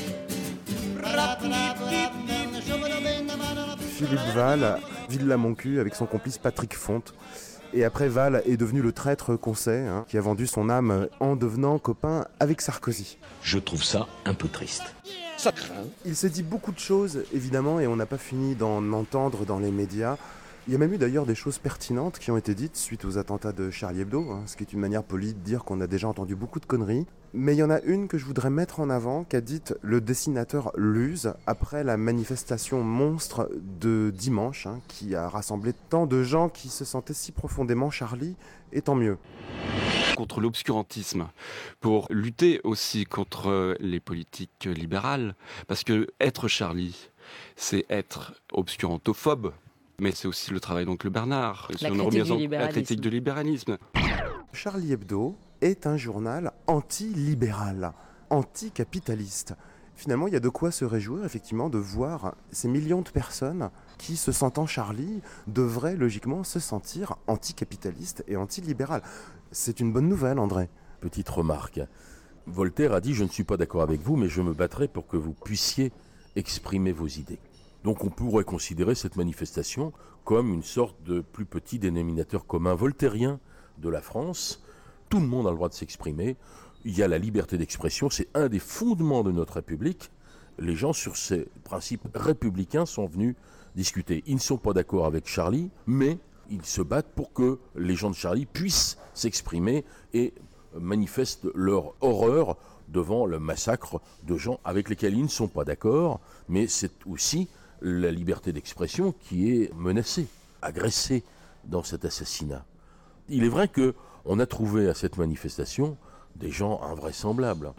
Philippe Val, Villa mon cul avec son complice Patrick Fonte. Et après, Val est devenu le traître qu'on sait, hein, qui a vendu son âme en devenant copain avec Sarkozy. Je trouve ça un peu triste. Ça craint. Il s'est dit beaucoup de choses, évidemment, et on n'a pas fini d'en entendre dans les médias. Il y a même eu d'ailleurs des choses pertinentes qui ont été dites suite aux attentats de Charlie Hebdo, hein, ce qui est une manière polie de dire qu'on a déjà entendu beaucoup de conneries. Mais il y en a une que je voudrais mettre en avant, qu'a dite le dessinateur Luz après la manifestation monstre de dimanche, hein, qui a rassemblé tant de gens qui se sentaient si profondément Charlie, et tant mieux. Contre l'obscurantisme, pour lutter aussi contre les politiques libérales, parce que être Charlie, c'est être obscurantophobe. Mais c'est aussi le travail d'Oncle Bernard, la critique, du la critique du libéralisme. Charlie Hebdo est un journal anti-libéral, anti-capitaliste. Finalement, il y a de quoi se réjouir, effectivement, de voir ces millions de personnes qui, se sentant Charlie, devraient logiquement se sentir anti-capitaliste et anti-libéral. C'est une bonne nouvelle, André. Petite remarque. Voltaire a dit « Je ne suis pas d'accord avec vous, mais je me battrai pour que vous puissiez exprimer vos idées ». Donc on pourrait considérer cette manifestation comme une sorte de plus petit dénominateur commun voltairien de la France. Tout le monde a le droit de s'exprimer. Il y a la liberté d'expression, c'est un des fondements de notre République. Les gens sur ces principes républicains sont venus discuter. Ils ne sont pas d'accord avec Charlie, mais ils se battent pour que les gens de Charlie puissent s'exprimer et manifestent leur horreur devant le massacre de gens avec lesquels ils ne sont pas d'accord, mais c'est aussi la liberté d'expression qui est menacée, agressée dans cet assassinat. Il est vrai qu'on a trouvé à cette manifestation des gens invraisemblables.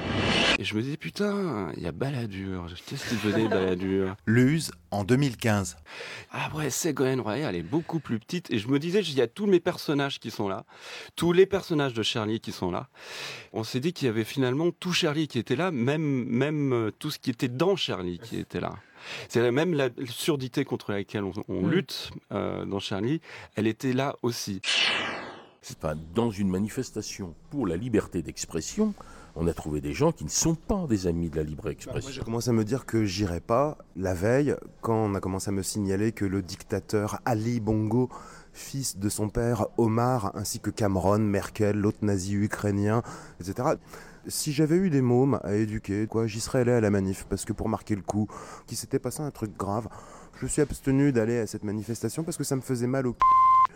Et je me dis, putain, il y a Balladur. Qu'est-ce qu'il faisait, Balladur? Luz, en deux mille quinze. Ah ouais, Ségolène Royal, elle est beaucoup plus petite. Et je me disais, il y a tous mes personnages qui sont là. Tous les personnages de Charlie qui sont là. On s'est dit qu'il y avait finalement tout Charlie qui était là, même, même tout ce qui était dans Charlie qui était là. C'est même l'absurdité contre laquelle on, on lutte euh, dans Charlie, elle était là aussi. Enfin, dans une manifestation pour la liberté d'expression, on a trouvé des gens qui ne sont pas des amis de la libre expression. Moi, j'ai commencé à me dire que j'irais pas la veille, quand on a commencé à me signaler que le dictateur Ali Bongo, fils de son père Omar, ainsi que Cameron, Merkel, l'autre nazi ukrainien, et cetera. Si j'avais eu des mômes à éduquer, quoi, j'y serais allé à la manif, parce que pour marquer le coup, qu'il s'était passé un truc grave, je me suis abstenu d'aller à cette manifestation parce que ça me faisait mal au c***.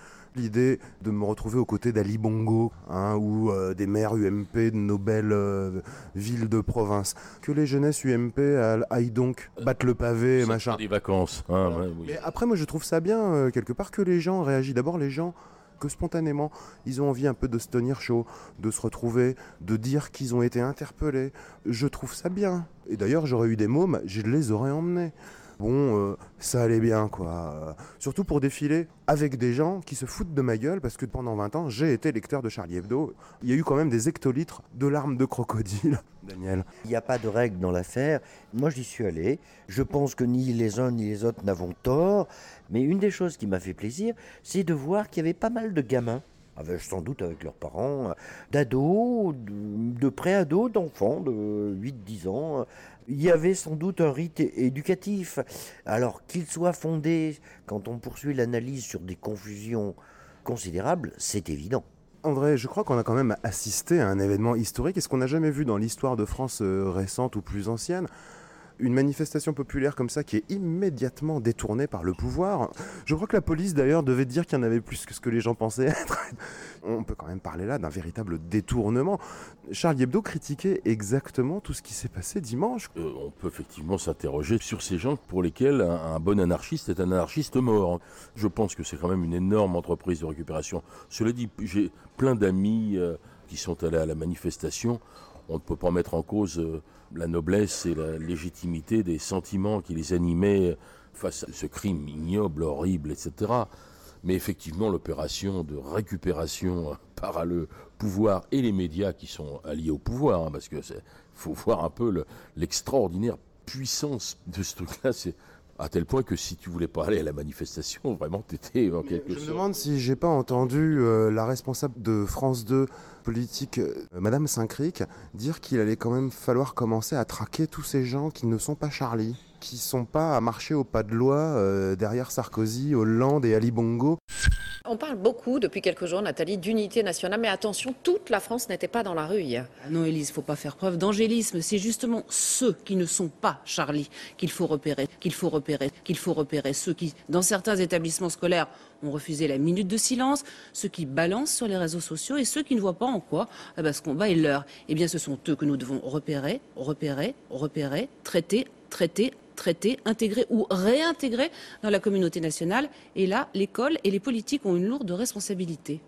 L'idée de me retrouver aux côtés d'Ali Bongo, hein, ou euh, des maires U M P de nos belles euh, villes de province. Que les jeunesses U M P aillent donc battre le pavé et machin. Des vacances. Hein, ouais, oui. Mais après, moi, je trouve ça bien, euh, quelque part, que les gens réagissent. D'abord, les gens, que spontanément, ils ont envie un peu de se tenir chaud, de se retrouver, de dire qu'ils ont été interpellés. Je trouve ça bien. Et d'ailleurs, j'aurais eu des mômes, je les aurais emmenés. Bon, euh, ça allait bien, quoi. Surtout pour défiler avec des gens qui se foutent de ma gueule, parce que pendant vingt ans, j'ai été lecteur de Charlie Hebdo. Il y a eu quand même des hectolitres de larmes de crocodile, Daniel. Il n'y a pas de règle dans l'affaire. Moi, j'y suis allé. Je pense que ni les uns ni les autres n'avons tort. Mais une des choses qui m'a fait plaisir, c'est de voir qu'il y avait pas mal de gamins, avec, sans doute avec leurs parents, d'ados, de, de pré-ados, d'enfants de huit dix ans. Il y avait sans doute un rite éducatif. Alors qu'il soit fondé, quand on poursuit l'analyse sur des confusions considérables, c'est évident. André, je crois qu'on a quand même assisté à un événement historique. Est-ce qu'on n'a jamais vu dans l'histoire de France récente ou plus ancienne une manifestation populaire comme ça qui est immédiatement détournée par le pouvoir? Je crois que la police d'ailleurs devait dire qu'il y en avait plus que ce que les gens pensaient être. On peut quand même parler là d'un véritable détournement. Charlie Hebdo critiquait exactement tout ce qui s'est passé dimanche. Euh, on peut effectivement s'interroger sur ces gens pour lesquels un, un bon anarchiste est un anarchiste mort. Je pense que c'est quand même une énorme entreprise de récupération. Cela dit, j'ai plein d'amis euh, qui sont allés à la manifestation. On ne peut pas mettre en cause euh, la noblesse et la légitimité des sentiments qui les animaient face à ce crime ignoble, horrible, et cetera. Mais effectivement, l'opération de récupération par le pouvoir et les médias qui sont alliés au pouvoir, hein, parce que c'est, faut voir un peu le, l'extraordinaire puissance de ce truc-là. C'est à tel point que si tu voulais pas aller à la manifestation, vraiment, t'étais en quelque sorte... Je me demande si j'ai pas entendu euh, la responsable de France deux politique, euh, Madame Saint-Cric, dire qu'il allait quand même falloir commencer à traquer tous ces gens qui ne sont pas Charlie, qui sont pas à marcher au pas de loi euh, derrière Sarkozy, Hollande et Ali Bongo. On parle beaucoup depuis quelques jours, Nathalie, d'unité nationale, mais attention, toute la France n'était pas dans la rue hier. Non, Élise, il ne faut pas faire preuve d'angélisme. C'est justement ceux qui ne sont pas Charlie qu'il faut repérer, qu'il faut repérer, qu'il faut repérer. Ceux qui, dans certains établissements scolaires, ont refusé la minute de silence, ceux qui balancent sur les réseaux sociaux et ceux qui ne voient pas en quoi eh ben, ce combat est leur. Eh bien, ce sont eux que nous devons repérer, repérer, repérer, traiter, traiter, traiter, intégrer ou réintégrer dans la communauté nationale. Et là, l'école et les politiques ont une lourde responsabilité.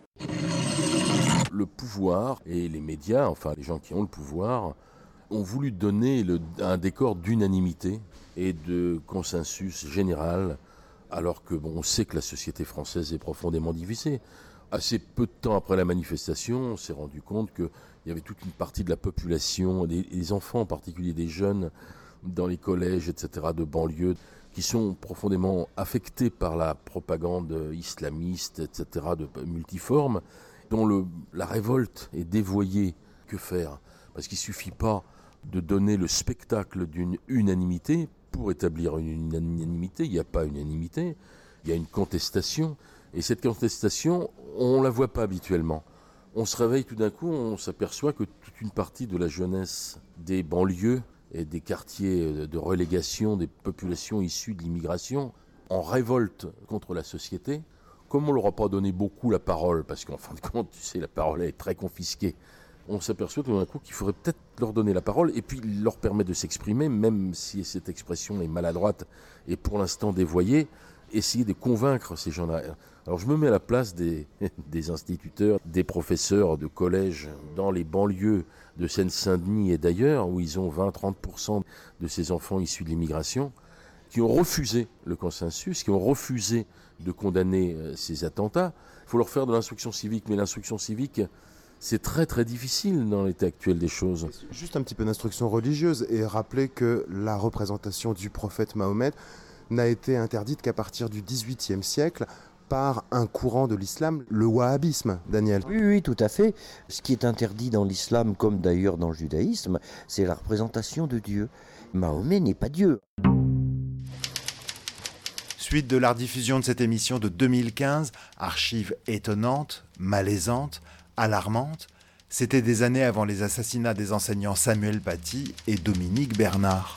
Le pouvoir et les médias, enfin les gens qui ont le pouvoir, ont voulu donner le, un décor d'unanimité et de consensus général, alors que bon, on sait que la société française est profondément divisée. Assez peu de temps après la manifestation, on s'est rendu compte qu'il y avait toute une partie de la population, des, des enfants en particulier, des jeunes, dans les collèges, et cetera, de banlieue, qui sont profondément affectés par la propagande islamiste, et cetera, de multiforme, dont le, la révolte est dévoyée. Que faire? Parce qu'il ne suffit pas de donner le spectacle d'une unanimité pour établir une unanimité. Il n'y a pas unanimité, il y a une contestation. Et cette contestation, on ne la voit pas habituellement. On se réveille tout d'un coup, on s'aperçoit que toute une partie de la jeunesse des banlieues et des quartiers de relégation des populations issues de l'immigration en révolte contre la société. Comme on ne leur a pas donné beaucoup la parole, parce qu'en fin de compte, tu sais, la parole est très confisquée, on s'aperçoit tout d'un coup qu'il faudrait peut-être leur donner la parole et puis leur permettre de s'exprimer, même si cette expression est maladroite et pour l'instant dévoyée, essayer de convaincre ces gens-là. Alors je me mets à la place des, des instituteurs, des professeurs de collège dans les banlieues de Seine-Saint-Denis et d'ailleurs, où ils ont vingt à trente pour cent de ces enfants issus de l'immigration, qui ont refusé le consensus, qui ont refusé de condamner euh, ces attentats. Il faut leur faire de l'instruction civique, mais l'instruction civique, c'est très très difficile dans l'état actuel des choses. Juste un petit peu d'instruction religieuse et rappeler que la représentation du prophète Mahomet n'a été interdite qu'à partir du dix-huitième siècle par un courant de l'islam, le wahhabisme, Daniel. Oui, oui, tout à fait. Ce qui est interdit dans l'islam, comme d'ailleurs dans le judaïsme, c'est la représentation de Dieu. Mahomet n'est pas Dieu. Suite de la diffusion de cette émission de deux mille quinze, archive étonnante, malaisante, alarmante. C'était des années avant les assassinats des enseignants Samuel Paty et Dominique Bernard.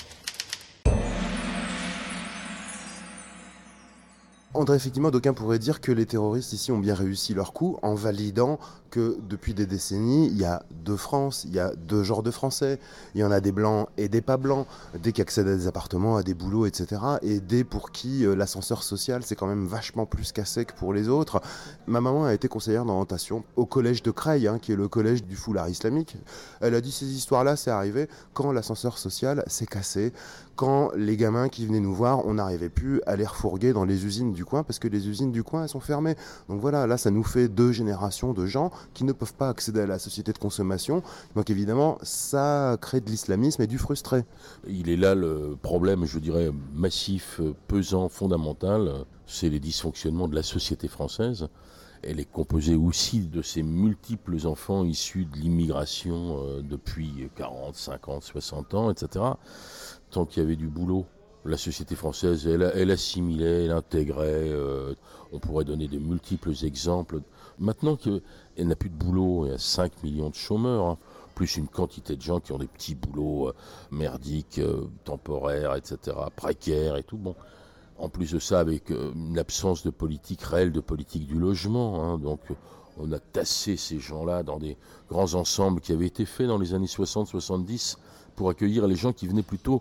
André, effectivement, d'aucuns pourraient dire que les terroristes ici ont bien réussi leur coup en validant que depuis des décennies, il y a deux France, il y a deux genres de Français, il y en a des blancs et des pas blancs, des qui accèdent à des appartements, à des boulots, et cetera. Et des pour qui euh, l'ascenseur social, c'est quand même vachement plus cassé que pour les autres. Ma maman a été conseillère d'orientation au collège de Creil, hein, qui est le collège du foulard islamique. Elle a dit ces histoires-là, c'est arrivé quand l'ascenseur social s'est cassé, quand les gamins qui venaient nous voir, on n'arrivait plus à les refourguer dans les usines du coin parce que les usines du coin, elles sont fermées. Donc voilà, là, ça nous fait deux générations de gens qui ne peuvent pas accéder à la société de consommation. Donc évidemment, ça crée de l'islamisme et du frustré. Il est là le problème, je dirais, massif, pesant, fondamental, c'est les dysfonctionnements de la société française. Elle est composée aussi de ces multiples enfants issus de l'immigration euh, depuis quarante, cinquante, soixante ans, et cetera. Tant qu'il y avait du boulot, la société française, elle, elle assimilait, elle intégrait. Euh, on pourrait donner de multiples exemples. Maintenant qu'elle n'a plus de boulot, il y a cinq millions de chômeurs, hein, plus une quantité de gens qui ont des petits boulots euh, merdiques, euh, temporaires, et cetera, précaires et tout. Bon. En plus de ça, avec euh, une absence de politique réelle, de politique du logement. Hein, donc, on a tassé ces gens-là dans des grands ensembles qui avaient été faits dans les années soixante soixante-dix pour accueillir les gens qui venaient plutôt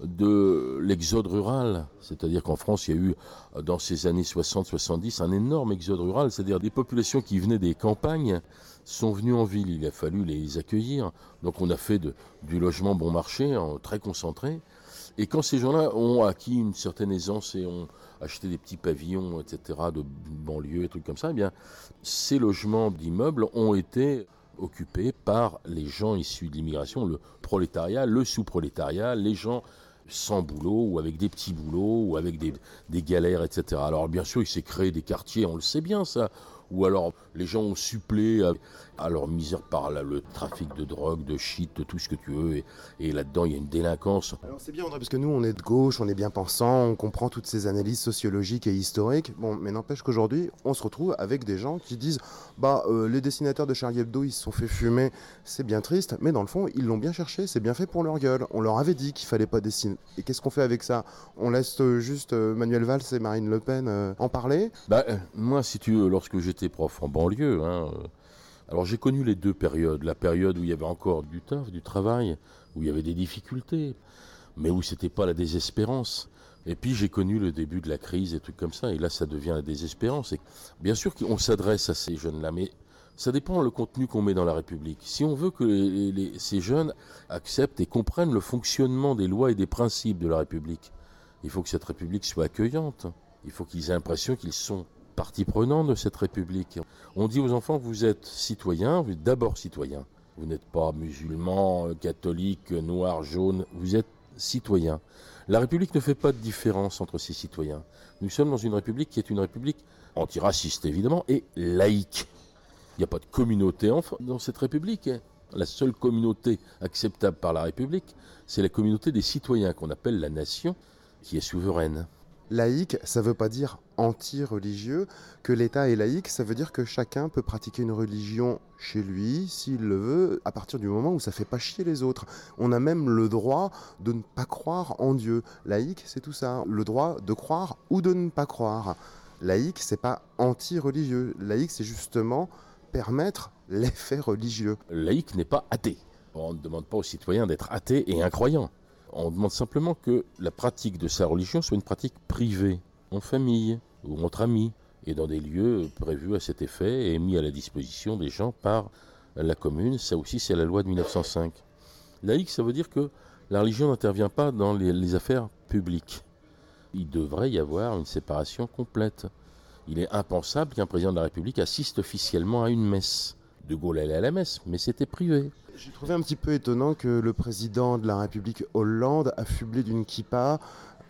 de l'exode rural. C'est-à-dire qu'en France, il y a eu, dans ces années soixante soixante-dix, un énorme exode rural. C'est-à-dire des populations qui venaient des campagnes sont venues en ville. Il a fallu les accueillir. Donc, on a fait de, du logement bon marché, hein, très concentré. Et quand ces gens-là ont acquis une certaine aisance et ont acheté des petits pavillons, et cetera, de banlieues et trucs comme ça, eh bien, ces logements d'immeubles ont été occupés par les gens issus de l'immigration, le prolétariat, le sous-prolétariat, les gens sans boulot ou avec des petits boulots ou avec des, des galères, et cetera. Alors bien sûr, il s'est créé des quartiers, on le sait bien ça, ou alors les gens ont supplé à, à leur misère par là, le trafic de drogue, de shit, de tout ce que tu veux, et, et là-dedans il y a une délinquance. Alors c'est bien André, parce que nous on est de gauche, on est bien pensants, on comprend toutes ces analyses sociologiques et historiques, bon, mais n'empêche qu'aujourd'hui on se retrouve avec des gens qui disent bah euh, les dessinateurs de Charlie Hebdo ils se sont fait fumer, c'est bien triste, mais dans le fond ils l'ont bien cherché, c'est bien fait pour leur gueule, on leur avait dit qu'il fallait pas dessiner, et qu'est-ce qu'on fait avec ça? On laisse euh, juste euh, Manuel Valls et Marine Le Pen euh, en parler? Bah euh, moi si tu veux, lorsque j'étais prof en banlieue, hein, euh, alors j'ai connu les deux périodes, la période où il y avait encore du taf, du travail, où il y avait des difficultés, mais où c'était pas la désespérance. Et puis j'ai connu le début de la crise et trucs comme ça, et là ça devient la désespérance. Et bien sûr qu'on s'adresse à ces jeunes-là, mais ça dépend le contenu qu'on met dans la République. Si on veut que les, les, ces jeunes acceptent et comprennent le fonctionnement des lois et des principes de la République, il faut que cette République soit accueillante. Il faut qu'ils aient l'impression qu'ils sont partie prenante de cette République. On dit aux enfants que vous êtes citoyens, vous êtes d'abord citoyens. Vous n'êtes pas musulman, catholique, noir, jaune, vous êtes citoyens. La République ne fait pas de différence entre ces citoyens. Nous sommes dans une République qui est une République antiraciste évidemment et laïque. Il n'y a pas de communauté dans cette République. La seule communauté acceptable par la République, c'est la communauté des citoyens qu'on appelle la nation, qui est souveraine. Laïque, ça ne veut pas dire anti-religieux. Que l'État est laïque, ça veut dire que chacun peut pratiquer une religion chez lui, s'il le veut, à partir du moment où ça ne fait pas chier les autres. On a même le droit de ne pas croire en Dieu. Laïque, c'est tout ça. Le droit de croire ou de ne pas croire. Laïque, c'est pas anti-religieux. Laïque, c'est justement permettre l'effet religieux. Laïque n'est pas athée. On ne demande pas aux citoyens d'être athées et incroyants. On demande simplement que la pratique de sa religion soit une pratique privée, en famille ou entre amis, et dans des lieux prévus à cet effet et mis à la disposition des gens par la commune. Ça aussi, c'est la loi de mille neuf cent cinq. Laïque, ça veut dire que la religion n'intervient pas dans les, les affaires publiques. Il devrait y avoir une séparation complète. Il est impensable qu'un président de la République assiste officiellement à une messe. De Gaulle allait à la messe, mais c'était privé. J'ai trouvé un petit peu étonnant que le président de la République Hollande, affublé d'une kippa,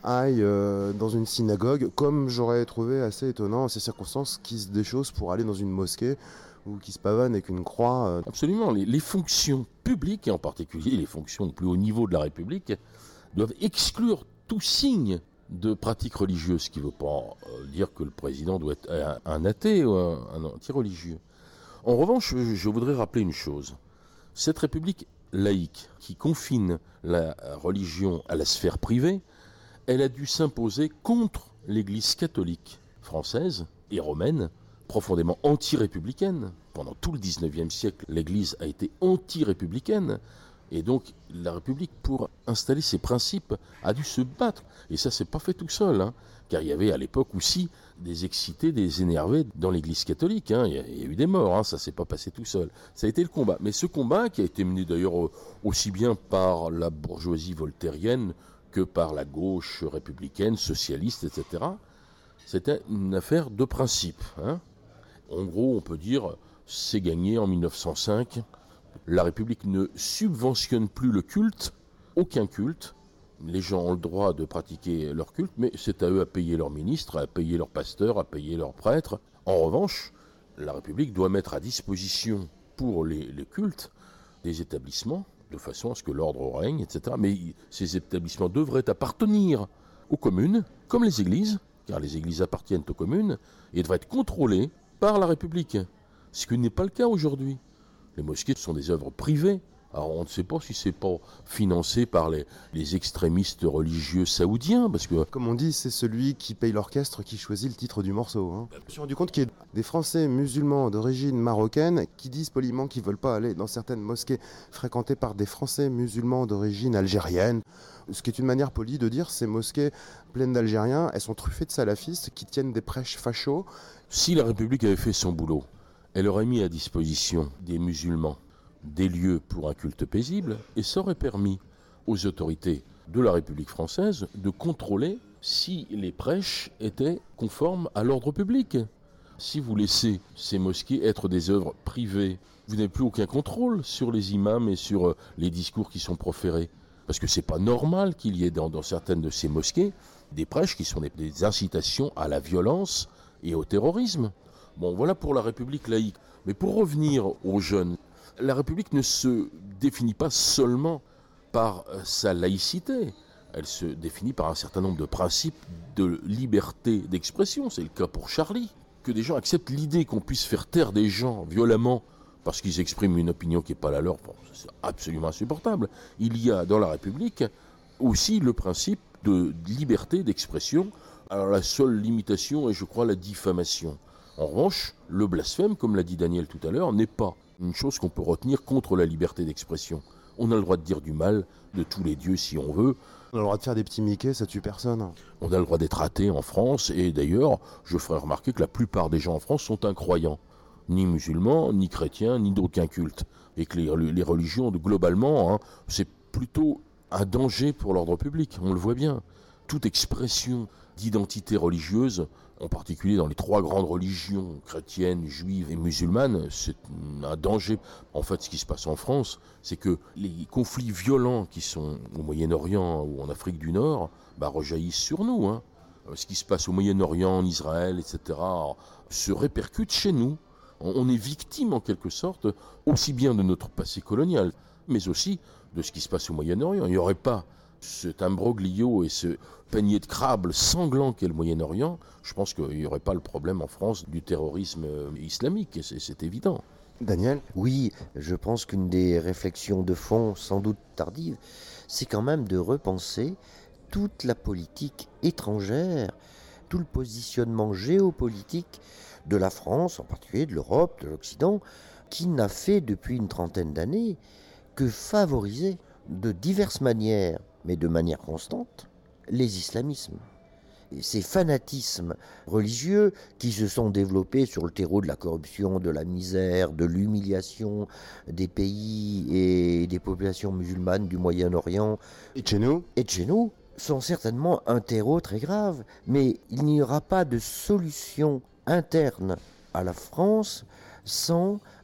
aille euh, dans une synagogue, comme j'aurais trouvé assez étonnant en ces circonstances qu'ils se déchaussent pour aller dans une mosquée ou qu'ils se pavanent avec une croix. Euh. Absolument, les, les fonctions publiques, et en particulier les fonctions au plus haut niveau de la République, doivent exclure tout signe de pratique religieuse, ce qui ne veut pas euh, dire que le président doit être un, un athée ou un, un anti-religieux. En revanche, je, je voudrais rappeler une chose. Cette République laïque, qui confine la religion à la sphère privée, elle a dû s'imposer contre l'Église catholique française et romaine, profondément anti-républicaine. Pendant tout le dix-neuvième siècle, l'Église a été anti-républicaine. Et donc, la République, pour installer ses principes, a dû se battre. Et ça, c'est pas fait tout seul, hein, car il y avait à l'époque aussi des excités, des énervés dans l'Église catholique. Hein. Il, y a, il y a eu des morts, hein, ça s'est pas passé tout seul. Ça a été le combat. Mais ce combat, qui a été mené d'ailleurs aussi bien par la bourgeoisie voltairienne que par la gauche républicaine, socialiste, et cetera, c'était une affaire de principe. Hein. En gros, on peut dire, c'est gagné en mille neuf cent cinq. La République ne subventionne plus le culte, aucun culte. Les gens ont le droit de pratiquer leur culte, mais c'est à eux à payer leurs ministres, à payer leurs pasteurs, à payer leurs prêtres. En revanche, la République doit mettre à disposition pour les, les cultes des établissements, de façon à ce que l'ordre règne, et cetera. Mais ces établissements devraient appartenir aux communes, comme les églises, car les églises appartiennent aux communes, et devraient être contrôlées par la République, ce qui n'est pas le cas aujourd'hui. Les mosquées sont des œuvres privées. Alors on ne sait pas si c'est pas financé par les, les extrémistes religieux saoudiens, parce que... Comme on dit, c'est celui qui paye l'orchestre qui choisit le titre du morceau. Hein. Je me suis rendu compte qu'il y a des Français musulmans d'origine marocaine qui disent poliment qu'ils ne veulent pas aller dans certaines mosquées fréquentées par des Français musulmans d'origine algérienne. Ce qui est une manière polie de dire ces mosquées pleines d'Algériens, elles sont truffées de salafistes qui tiennent des prêches fachos. Si la République avait fait son boulot, elle aurait mis à disposition des musulmans des lieux pour un culte paisible, et ça aurait permis aux autorités de la République française de contrôler si les prêches étaient conformes à l'ordre public. Si vous laissez ces mosquées être des œuvres privées, vous n'avez plus aucun contrôle sur les imams et sur les discours qui sont proférés. Parce que c'est pas normal qu'il y ait dans, dans certaines de ces mosquées des prêches qui sont des, des incitations à la violence et au terrorisme. Bon, voilà pour la République laïque. Mais pour revenir aux jeunes, la République ne se définit pas seulement par sa laïcité. Elle se définit par un certain nombre de principes de liberté d'expression. C'est le cas pour Charlie. Que des gens acceptent l'idée qu'on puisse faire taire des gens violemment parce qu'ils expriment une opinion qui n'est pas la leur, bon, c'est absolument insupportable. Il y a dans la République aussi le principe de liberté d'expression. Alors la seule limitation est, je crois, la diffamation. En revanche, le blasphème, comme l'a dit Daniel tout à l'heure, n'est pas une chose qu'on peut retenir contre la liberté d'expression. On a le droit de dire du mal de tous les dieux si on veut. On a le droit de faire des petits Mickey, ça tue personne. On a le droit d'être athée en France, et d'ailleurs, je ferai remarquer que la plupart des gens en France sont incroyants. Ni musulmans, ni chrétiens, ni d'aucun culte. Et que les, les religions, globalement, hein, c'est plutôt un danger pour l'ordre public, on le voit bien. Toute expression d'identité religieuse, en particulier dans les trois grandes religions, chrétiennes, juives et musulmanes, c'est un danger. En fait, ce qui se passe en France, c'est que les conflits violents qui sont au Moyen-Orient ou en Afrique du Nord, bah, rejaillissent sur nous. Hein. Ce qui se passe au Moyen-Orient, en Israël, et cetera, se répercute chez nous. On est victime, en quelque sorte, aussi bien de notre passé colonial, mais aussi de ce qui se passe au Moyen-Orient. Il n'y aurait pas cet imbroglio et ce panier de crabes sanglant qu'est le Moyen-Orient, je pense qu'il n'y aurait pas le problème en France du terrorisme islamique, c'est, c'est évident. Daniel ? Oui, je pense qu'une des réflexions de fond, sans doute tardive, c'est quand même de repenser toute la politique étrangère, tout le positionnement géopolitique de la France, en particulier de l'Europe, de l'Occident, qui n'a fait depuis une trentaine d'années que favoriser de diverses manières, mais de manière constante, les islamismes. Et ces fanatismes religieux qui se sont développés sur le terreau de la corruption, de la misère, de l'humiliation des pays et des populations musulmanes du Moyen-Orient et de chez nous, et de chez nous sont certainement un terreau très grave. Mais il n'y aura pas de solution interne à la France sans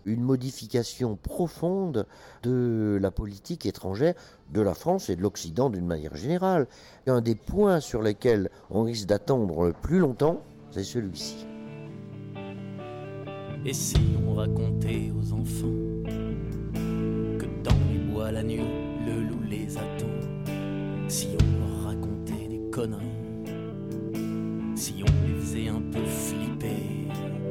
une modification profonde de la politique étrangère de la France et de l'Occident d'une manière générale. Un des points sur lesquels on risque d'attendre plus longtemps, c'est celui-ci. Et si on racontait aux enfants que dans les bois la nuit, le loup les attend? Si on leur racontait des conneries, si on les faisait un peu flipper?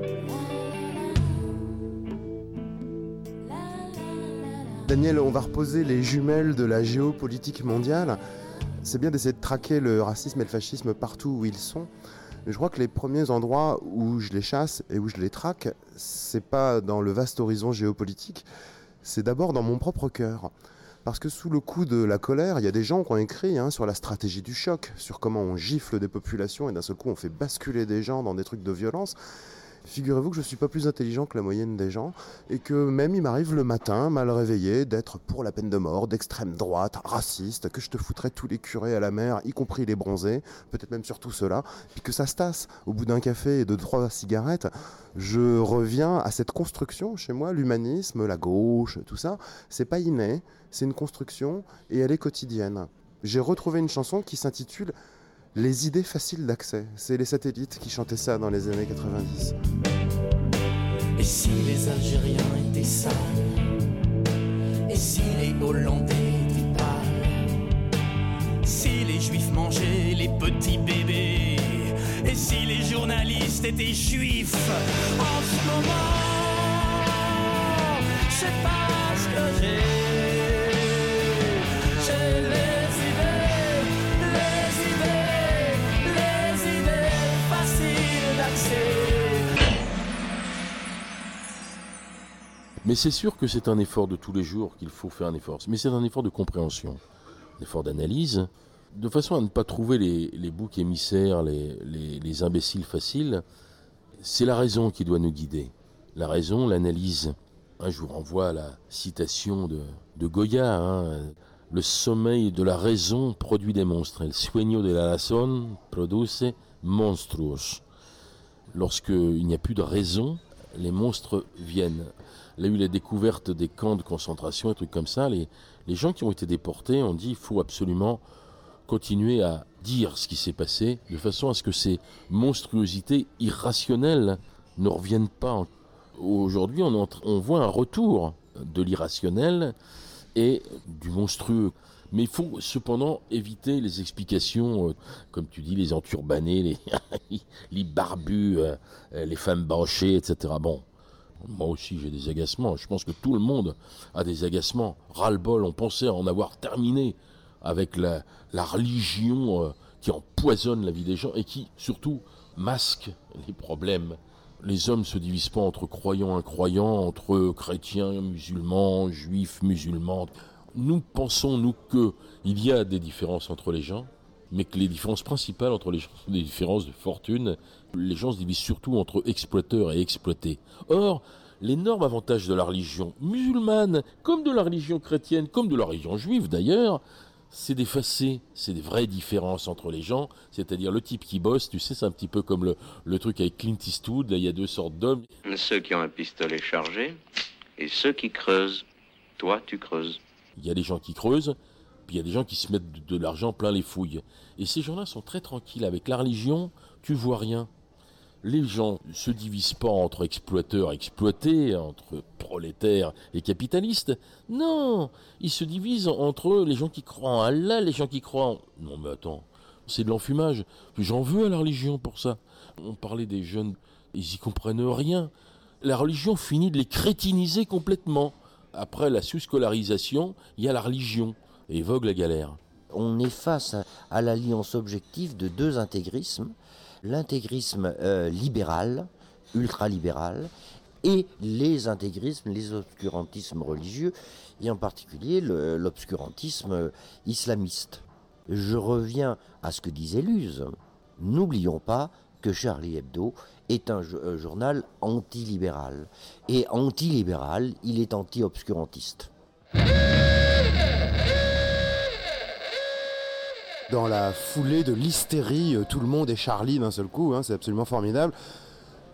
Daniel, on va reposer les jumelles de la géopolitique mondiale. C'est bien d'essayer de traquer le racisme et le fascisme partout où ils sont. Mais je crois que les premiers endroits où je les chasse et où je les traque, c'est pas dans le vaste horizon géopolitique, c'est d'abord dans mon propre cœur. Parce que sous le coup de la colère, il y a des gens qui ont écrit hein, sur la stratégie du choc, sur comment on gifle des populations et d'un seul coup on fait basculer des gens dans des trucs de violence. Figurez-vous que je ne suis pas plus intelligent que la moyenne des gens et que même il m'arrive le matin, mal réveillé, d'être pour la peine de mort, d'extrême droite, raciste, que je te foutrais tous les curés à la mer, y compris les bronzés, peut-être même surtout ceux-là, puis que ça se tasse. Au bout d'un café et de trois cigarettes, je reviens à cette construction chez moi, l'humanisme, la gauche, tout ça. C'est pas inné, c'est une construction et elle est quotidienne. J'ai retrouvé une chanson qui s'intitule Les idées faciles d'accès. C'est les Satellites qui chantaient ça dans les années quatre-vingt-dix. Et si les Algériens étaient sales? Et si les Hollandais étaient pâles? Si les Juifs mangeaient les petits bébés? Et si les journalistes étaient juifs? En ce moment, je sais pas ce que j'ai. J'ai les idées, les idées, les idées faciles d'accès. Mais c'est sûr que c'est un effort de tous les jours qu'il faut faire un effort. Mais c'est un effort de compréhension, un effort d'analyse, de façon à ne pas trouver les, les boucs émissaires, les, les, les imbéciles faciles. C'est la raison qui doit nous guider. La raison, l'analyse. Hein, je vous renvoie à la citation de, de Goya. Hein. Le sommeil de la raison produit des monstres. El sueño de la razón produce monstruos. Lorsqu'il n'y a plus de raison, les monstres viennent. Là, il y a eu la découverte des camps de concentration, et trucs comme ça. Les, les gens qui ont été déportés ont dit qu'il faut absolument continuer à dire ce qui s'est passé, de façon à ce que ces monstruosités irrationnelles ne reviennent pas. Aujourd'hui, on, entre, on voit un retour de l'irrationnel et du monstrueux. Mais il faut cependant éviter les explications, euh, comme tu dis, les enturbanés, les, les barbus, euh, les femmes banchées, et cetera. Bon, moi aussi j'ai des agacements. Je pense que tout le monde a des agacements. Ras-le-bol, on pensait en avoir terminé avec la, la religion euh, qui empoisonne la vie des gens et qui, surtout, masque les problèmes. Les hommes ne se divisent pas entre croyants et incroyants, entre chrétiens, musulmans, juifs, musulmans. Nous pensons, nous, qu'il y a des différences entre les gens, mais que les différences principales entre les gens sont des différences de fortune. Les gens se divisent surtout entre exploiteurs et exploités. Or, l'énorme avantage de la religion musulmane, comme de la religion chrétienne, comme de la religion juive d'ailleurs, c'est d'effacer, c'est des vraies différences entre les gens, c'est-à-dire le type qui bosse, tu sais, c'est un petit peu comme le, le truc avec Clint Eastwood, là, il y a deux sortes d'hommes. Ceux qui ont un pistolet chargé et ceux qui creusent. Toi, tu creuses. Il y a des gens qui creusent, puis il y a des gens qui se mettent de, de l'argent plein les fouilles. Et ces gens-là sont très tranquilles. Avec la religion, tu vois rien. Les gens ne se divisent pas entre exploiteurs et exploités, entre prolétaires et capitalistes. Non, ils se divisent entre les gens qui croient en Allah, les gens qui croient en... Non mais attends, c'est de l'enfumage. J'en veux à la religion pour ça. On parlait des jeunes, ils y comprennent rien. La religion finit de les crétiniser complètement. Après la sous-scolarisation, il y a la religion. Et vogue la galère. On est face à l'alliance objective de deux intégrismes. L'intégrisme euh, libéral, ultralibéral, et les intégrismes, les obscurantismes religieux, et en particulier le, l'obscurantisme islamiste. Je reviens à ce que disait Luz. N'oublions pas que Charlie Hebdo est un euh, journal antilibéral. Et antilibéral, il est anti-obscurantiste. Dans la foulée de l'hystérie, tout le monde est Charlie d'un seul coup, hein, c'est absolument formidable.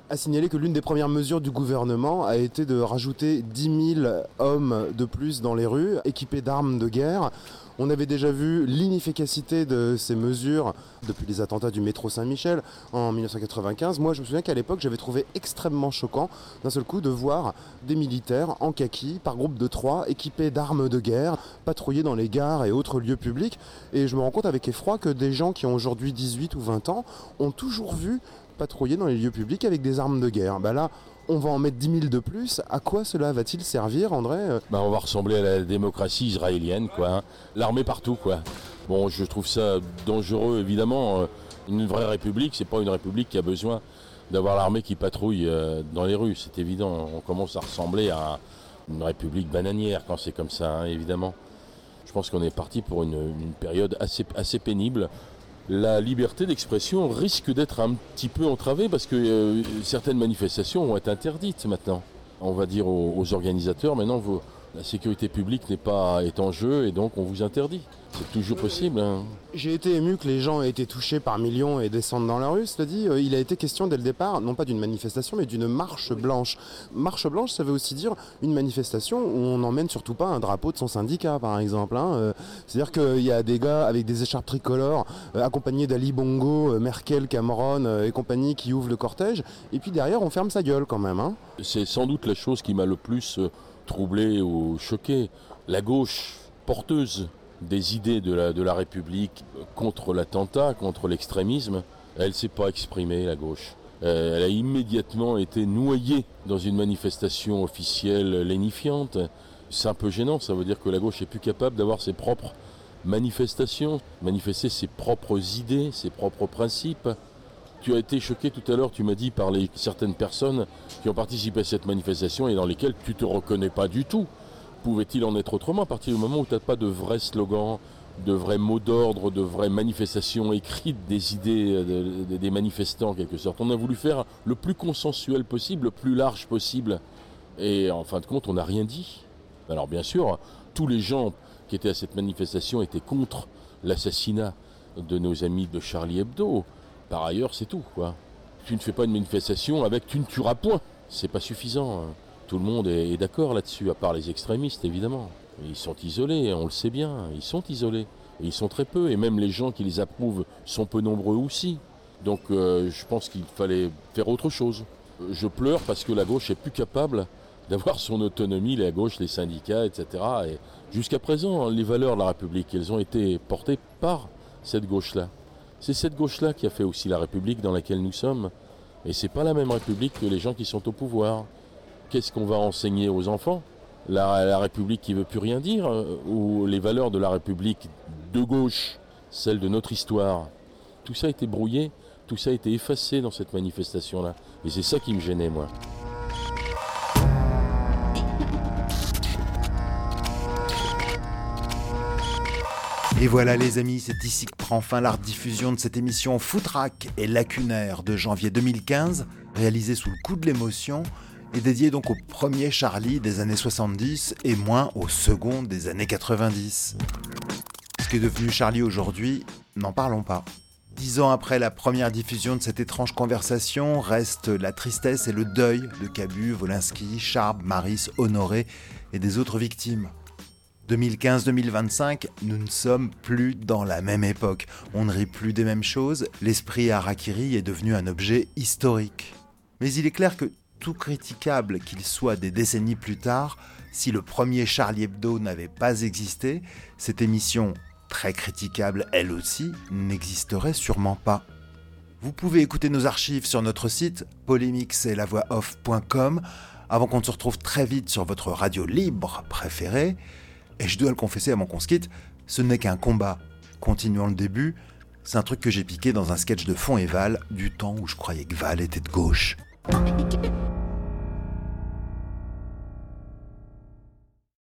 à signaler que l'une des premières mesures du gouvernement a été de rajouter dix mille hommes de plus dans les rues, équipés d'armes de guerre. On avait déjà vu l'inefficacité de ces mesures depuis les attentats du métro Saint-Michel en dix-neuf cent quatre-vingt-quinze. Moi, je me souviens qu'à l'époque, j'avais trouvé extrêmement choquant d'un seul coup de voir des militaires en kaki, par groupe de trois, équipés d'armes de guerre, patrouiller dans les gares et autres lieux publics. Et je me rends compte avec effroi que des gens qui ont aujourd'hui dix-huit ou vingt ans ont toujours vu patrouiller dans les lieux publics avec des armes de guerre. Bah là, on va en mettre dix mille de plus. À quoi cela va-t-il servir, André ? Ben, on va ressembler à la démocratie israélienne, quoi. Hein. L'armée partout, quoi. Bon, je trouve ça dangereux, évidemment. Une vraie république, c'est pas une république qui a besoin d'avoir l'armée qui patrouille dans les rues. C'est évident. On commence à ressembler à une république bananière quand c'est comme ça, hein, évidemment. Je pense qu'on est parti pour une, une période assez, assez pénible. La liberté d'expression risque d'être un petit peu entravée parce que euh, certaines manifestations vont être interdites maintenant. On va dire aux, aux organisateurs, maintenant vous, la sécurité publique n'est pas est en jeu et donc on vous interdit. C'est toujours possible. Hein. J'ai été ému que les gens aient été touchés par millions et descendent dans la rue. Cela dit, euh, il a été question dès le départ, non pas d'une manifestation, mais d'une marche blanche. Marche blanche, ça veut aussi dire une manifestation où on n'emmène surtout pas un drapeau de son syndicat, par exemple. Hein. Euh, c'est-à-dire qu'il y a des gars avec des écharpes tricolores, euh, accompagnés d'Ali Bongo, euh, Merkel, Cameron euh, et compagnie qui ouvrent le cortège. Et puis derrière, on ferme sa gueule quand même. Hein. C'est sans doute la chose qui m'a le plus euh, troublé ou choqué. La gauche porteuse des idées de la, de la République contre l'attentat, contre l'extrémisme, elle ne s'est pas exprimée, la gauche. Elle a immédiatement été noyée dans une manifestation officielle lénifiante. C'est un peu gênant, ça veut dire que la gauche est plus capable d'avoir ses propres manifestations, manifester ses propres idées, ses propres principes. Tu as été choqué tout à l'heure, tu m'as dit, par les, certaines personnes qui ont participé à cette manifestation et dans lesquelles tu ne te reconnais pas du tout. Pouvait-il en être autrement à partir du moment où tu n'as pas de vrais slogans, de vrais mots d'ordre, de vraies manifestations écrites, des idées de, de, des manifestants en quelque sorte. On a voulu faire le plus consensuel possible, le plus large possible. Et en fin de compte, on n'a rien dit. Alors bien sûr, tous les gens qui étaient à cette manifestation étaient contre l'assassinat de nos amis de Charlie Hebdo. Par ailleurs, c'est tout, quoi. Tu ne fais pas une manifestation avec « tu ne tueras point ». C'est pas suffisant. Tout le monde est d'accord là-dessus, à part les extrémistes, évidemment. Ils sont isolés, on le sait bien, ils sont isolés. Et ils sont très peu, et même les gens qui les approuvent sont peu nombreux aussi. Donc euh, je pense qu'il fallait faire autre chose. Je pleure parce que la gauche est plus capable d'avoir son autonomie, la gauche, les syndicats, et cetera. Et jusqu'à présent, les valeurs de la République, elles ont été portées par cette gauche-là. C'est cette gauche-là qui a fait aussi la République dans laquelle nous sommes. Et c'est pas la même République que les gens qui sont au pouvoir. Qu'est-ce qu'on va enseigner aux enfants ? la, la République qui ne veut plus rien dire, ou les valeurs de la République de gauche, celles de notre histoire. Tout ça a été brouillé, tout ça a été effacé dans cette manifestation-là. Et c'est ça qui me gênait, moi. Et voilà les amis, c'est ici que prend fin la rediffusion de cette émission foutraque et lacunaire de janvier deux mille quinze, réalisée sous le coup de l'émotion, et dédiée donc au premier Charlie des années soixante-dix et moins au second des années quatre-vingt-dix. Ce qui est devenu Charlie aujourd'hui, n'en parlons pas. Dix ans après la première diffusion de cette étrange conversation, restent la tristesse et le deuil de Cabu, Wolinski, Charb, Maris, Honoré et des autres victimes. deux mille quinze deux mille vingt-cinq, nous ne sommes plus dans la même époque. On ne rit plus des mêmes choses, l'esprit harakiri est devenu un objet historique. Mais il est clair que, tout critiquable qu'il soit des décennies plus tard, si le premier Charlie Hebdo n'avait pas existé, cette émission, très critiquable elle aussi, n'existerait sûrement pas. Vous pouvez écouter nos archives sur notre site polémix et la voix off point com avant qu'on ne se retrouve très vite sur votre radio libre préférée. Et je dois le confesser avant qu'on se quitte, ce n'est qu'un combat. Continuons le début, c'est un truc que j'ai piqué dans un sketch de Fond et Val, du temps où je croyais que Val était de gauche.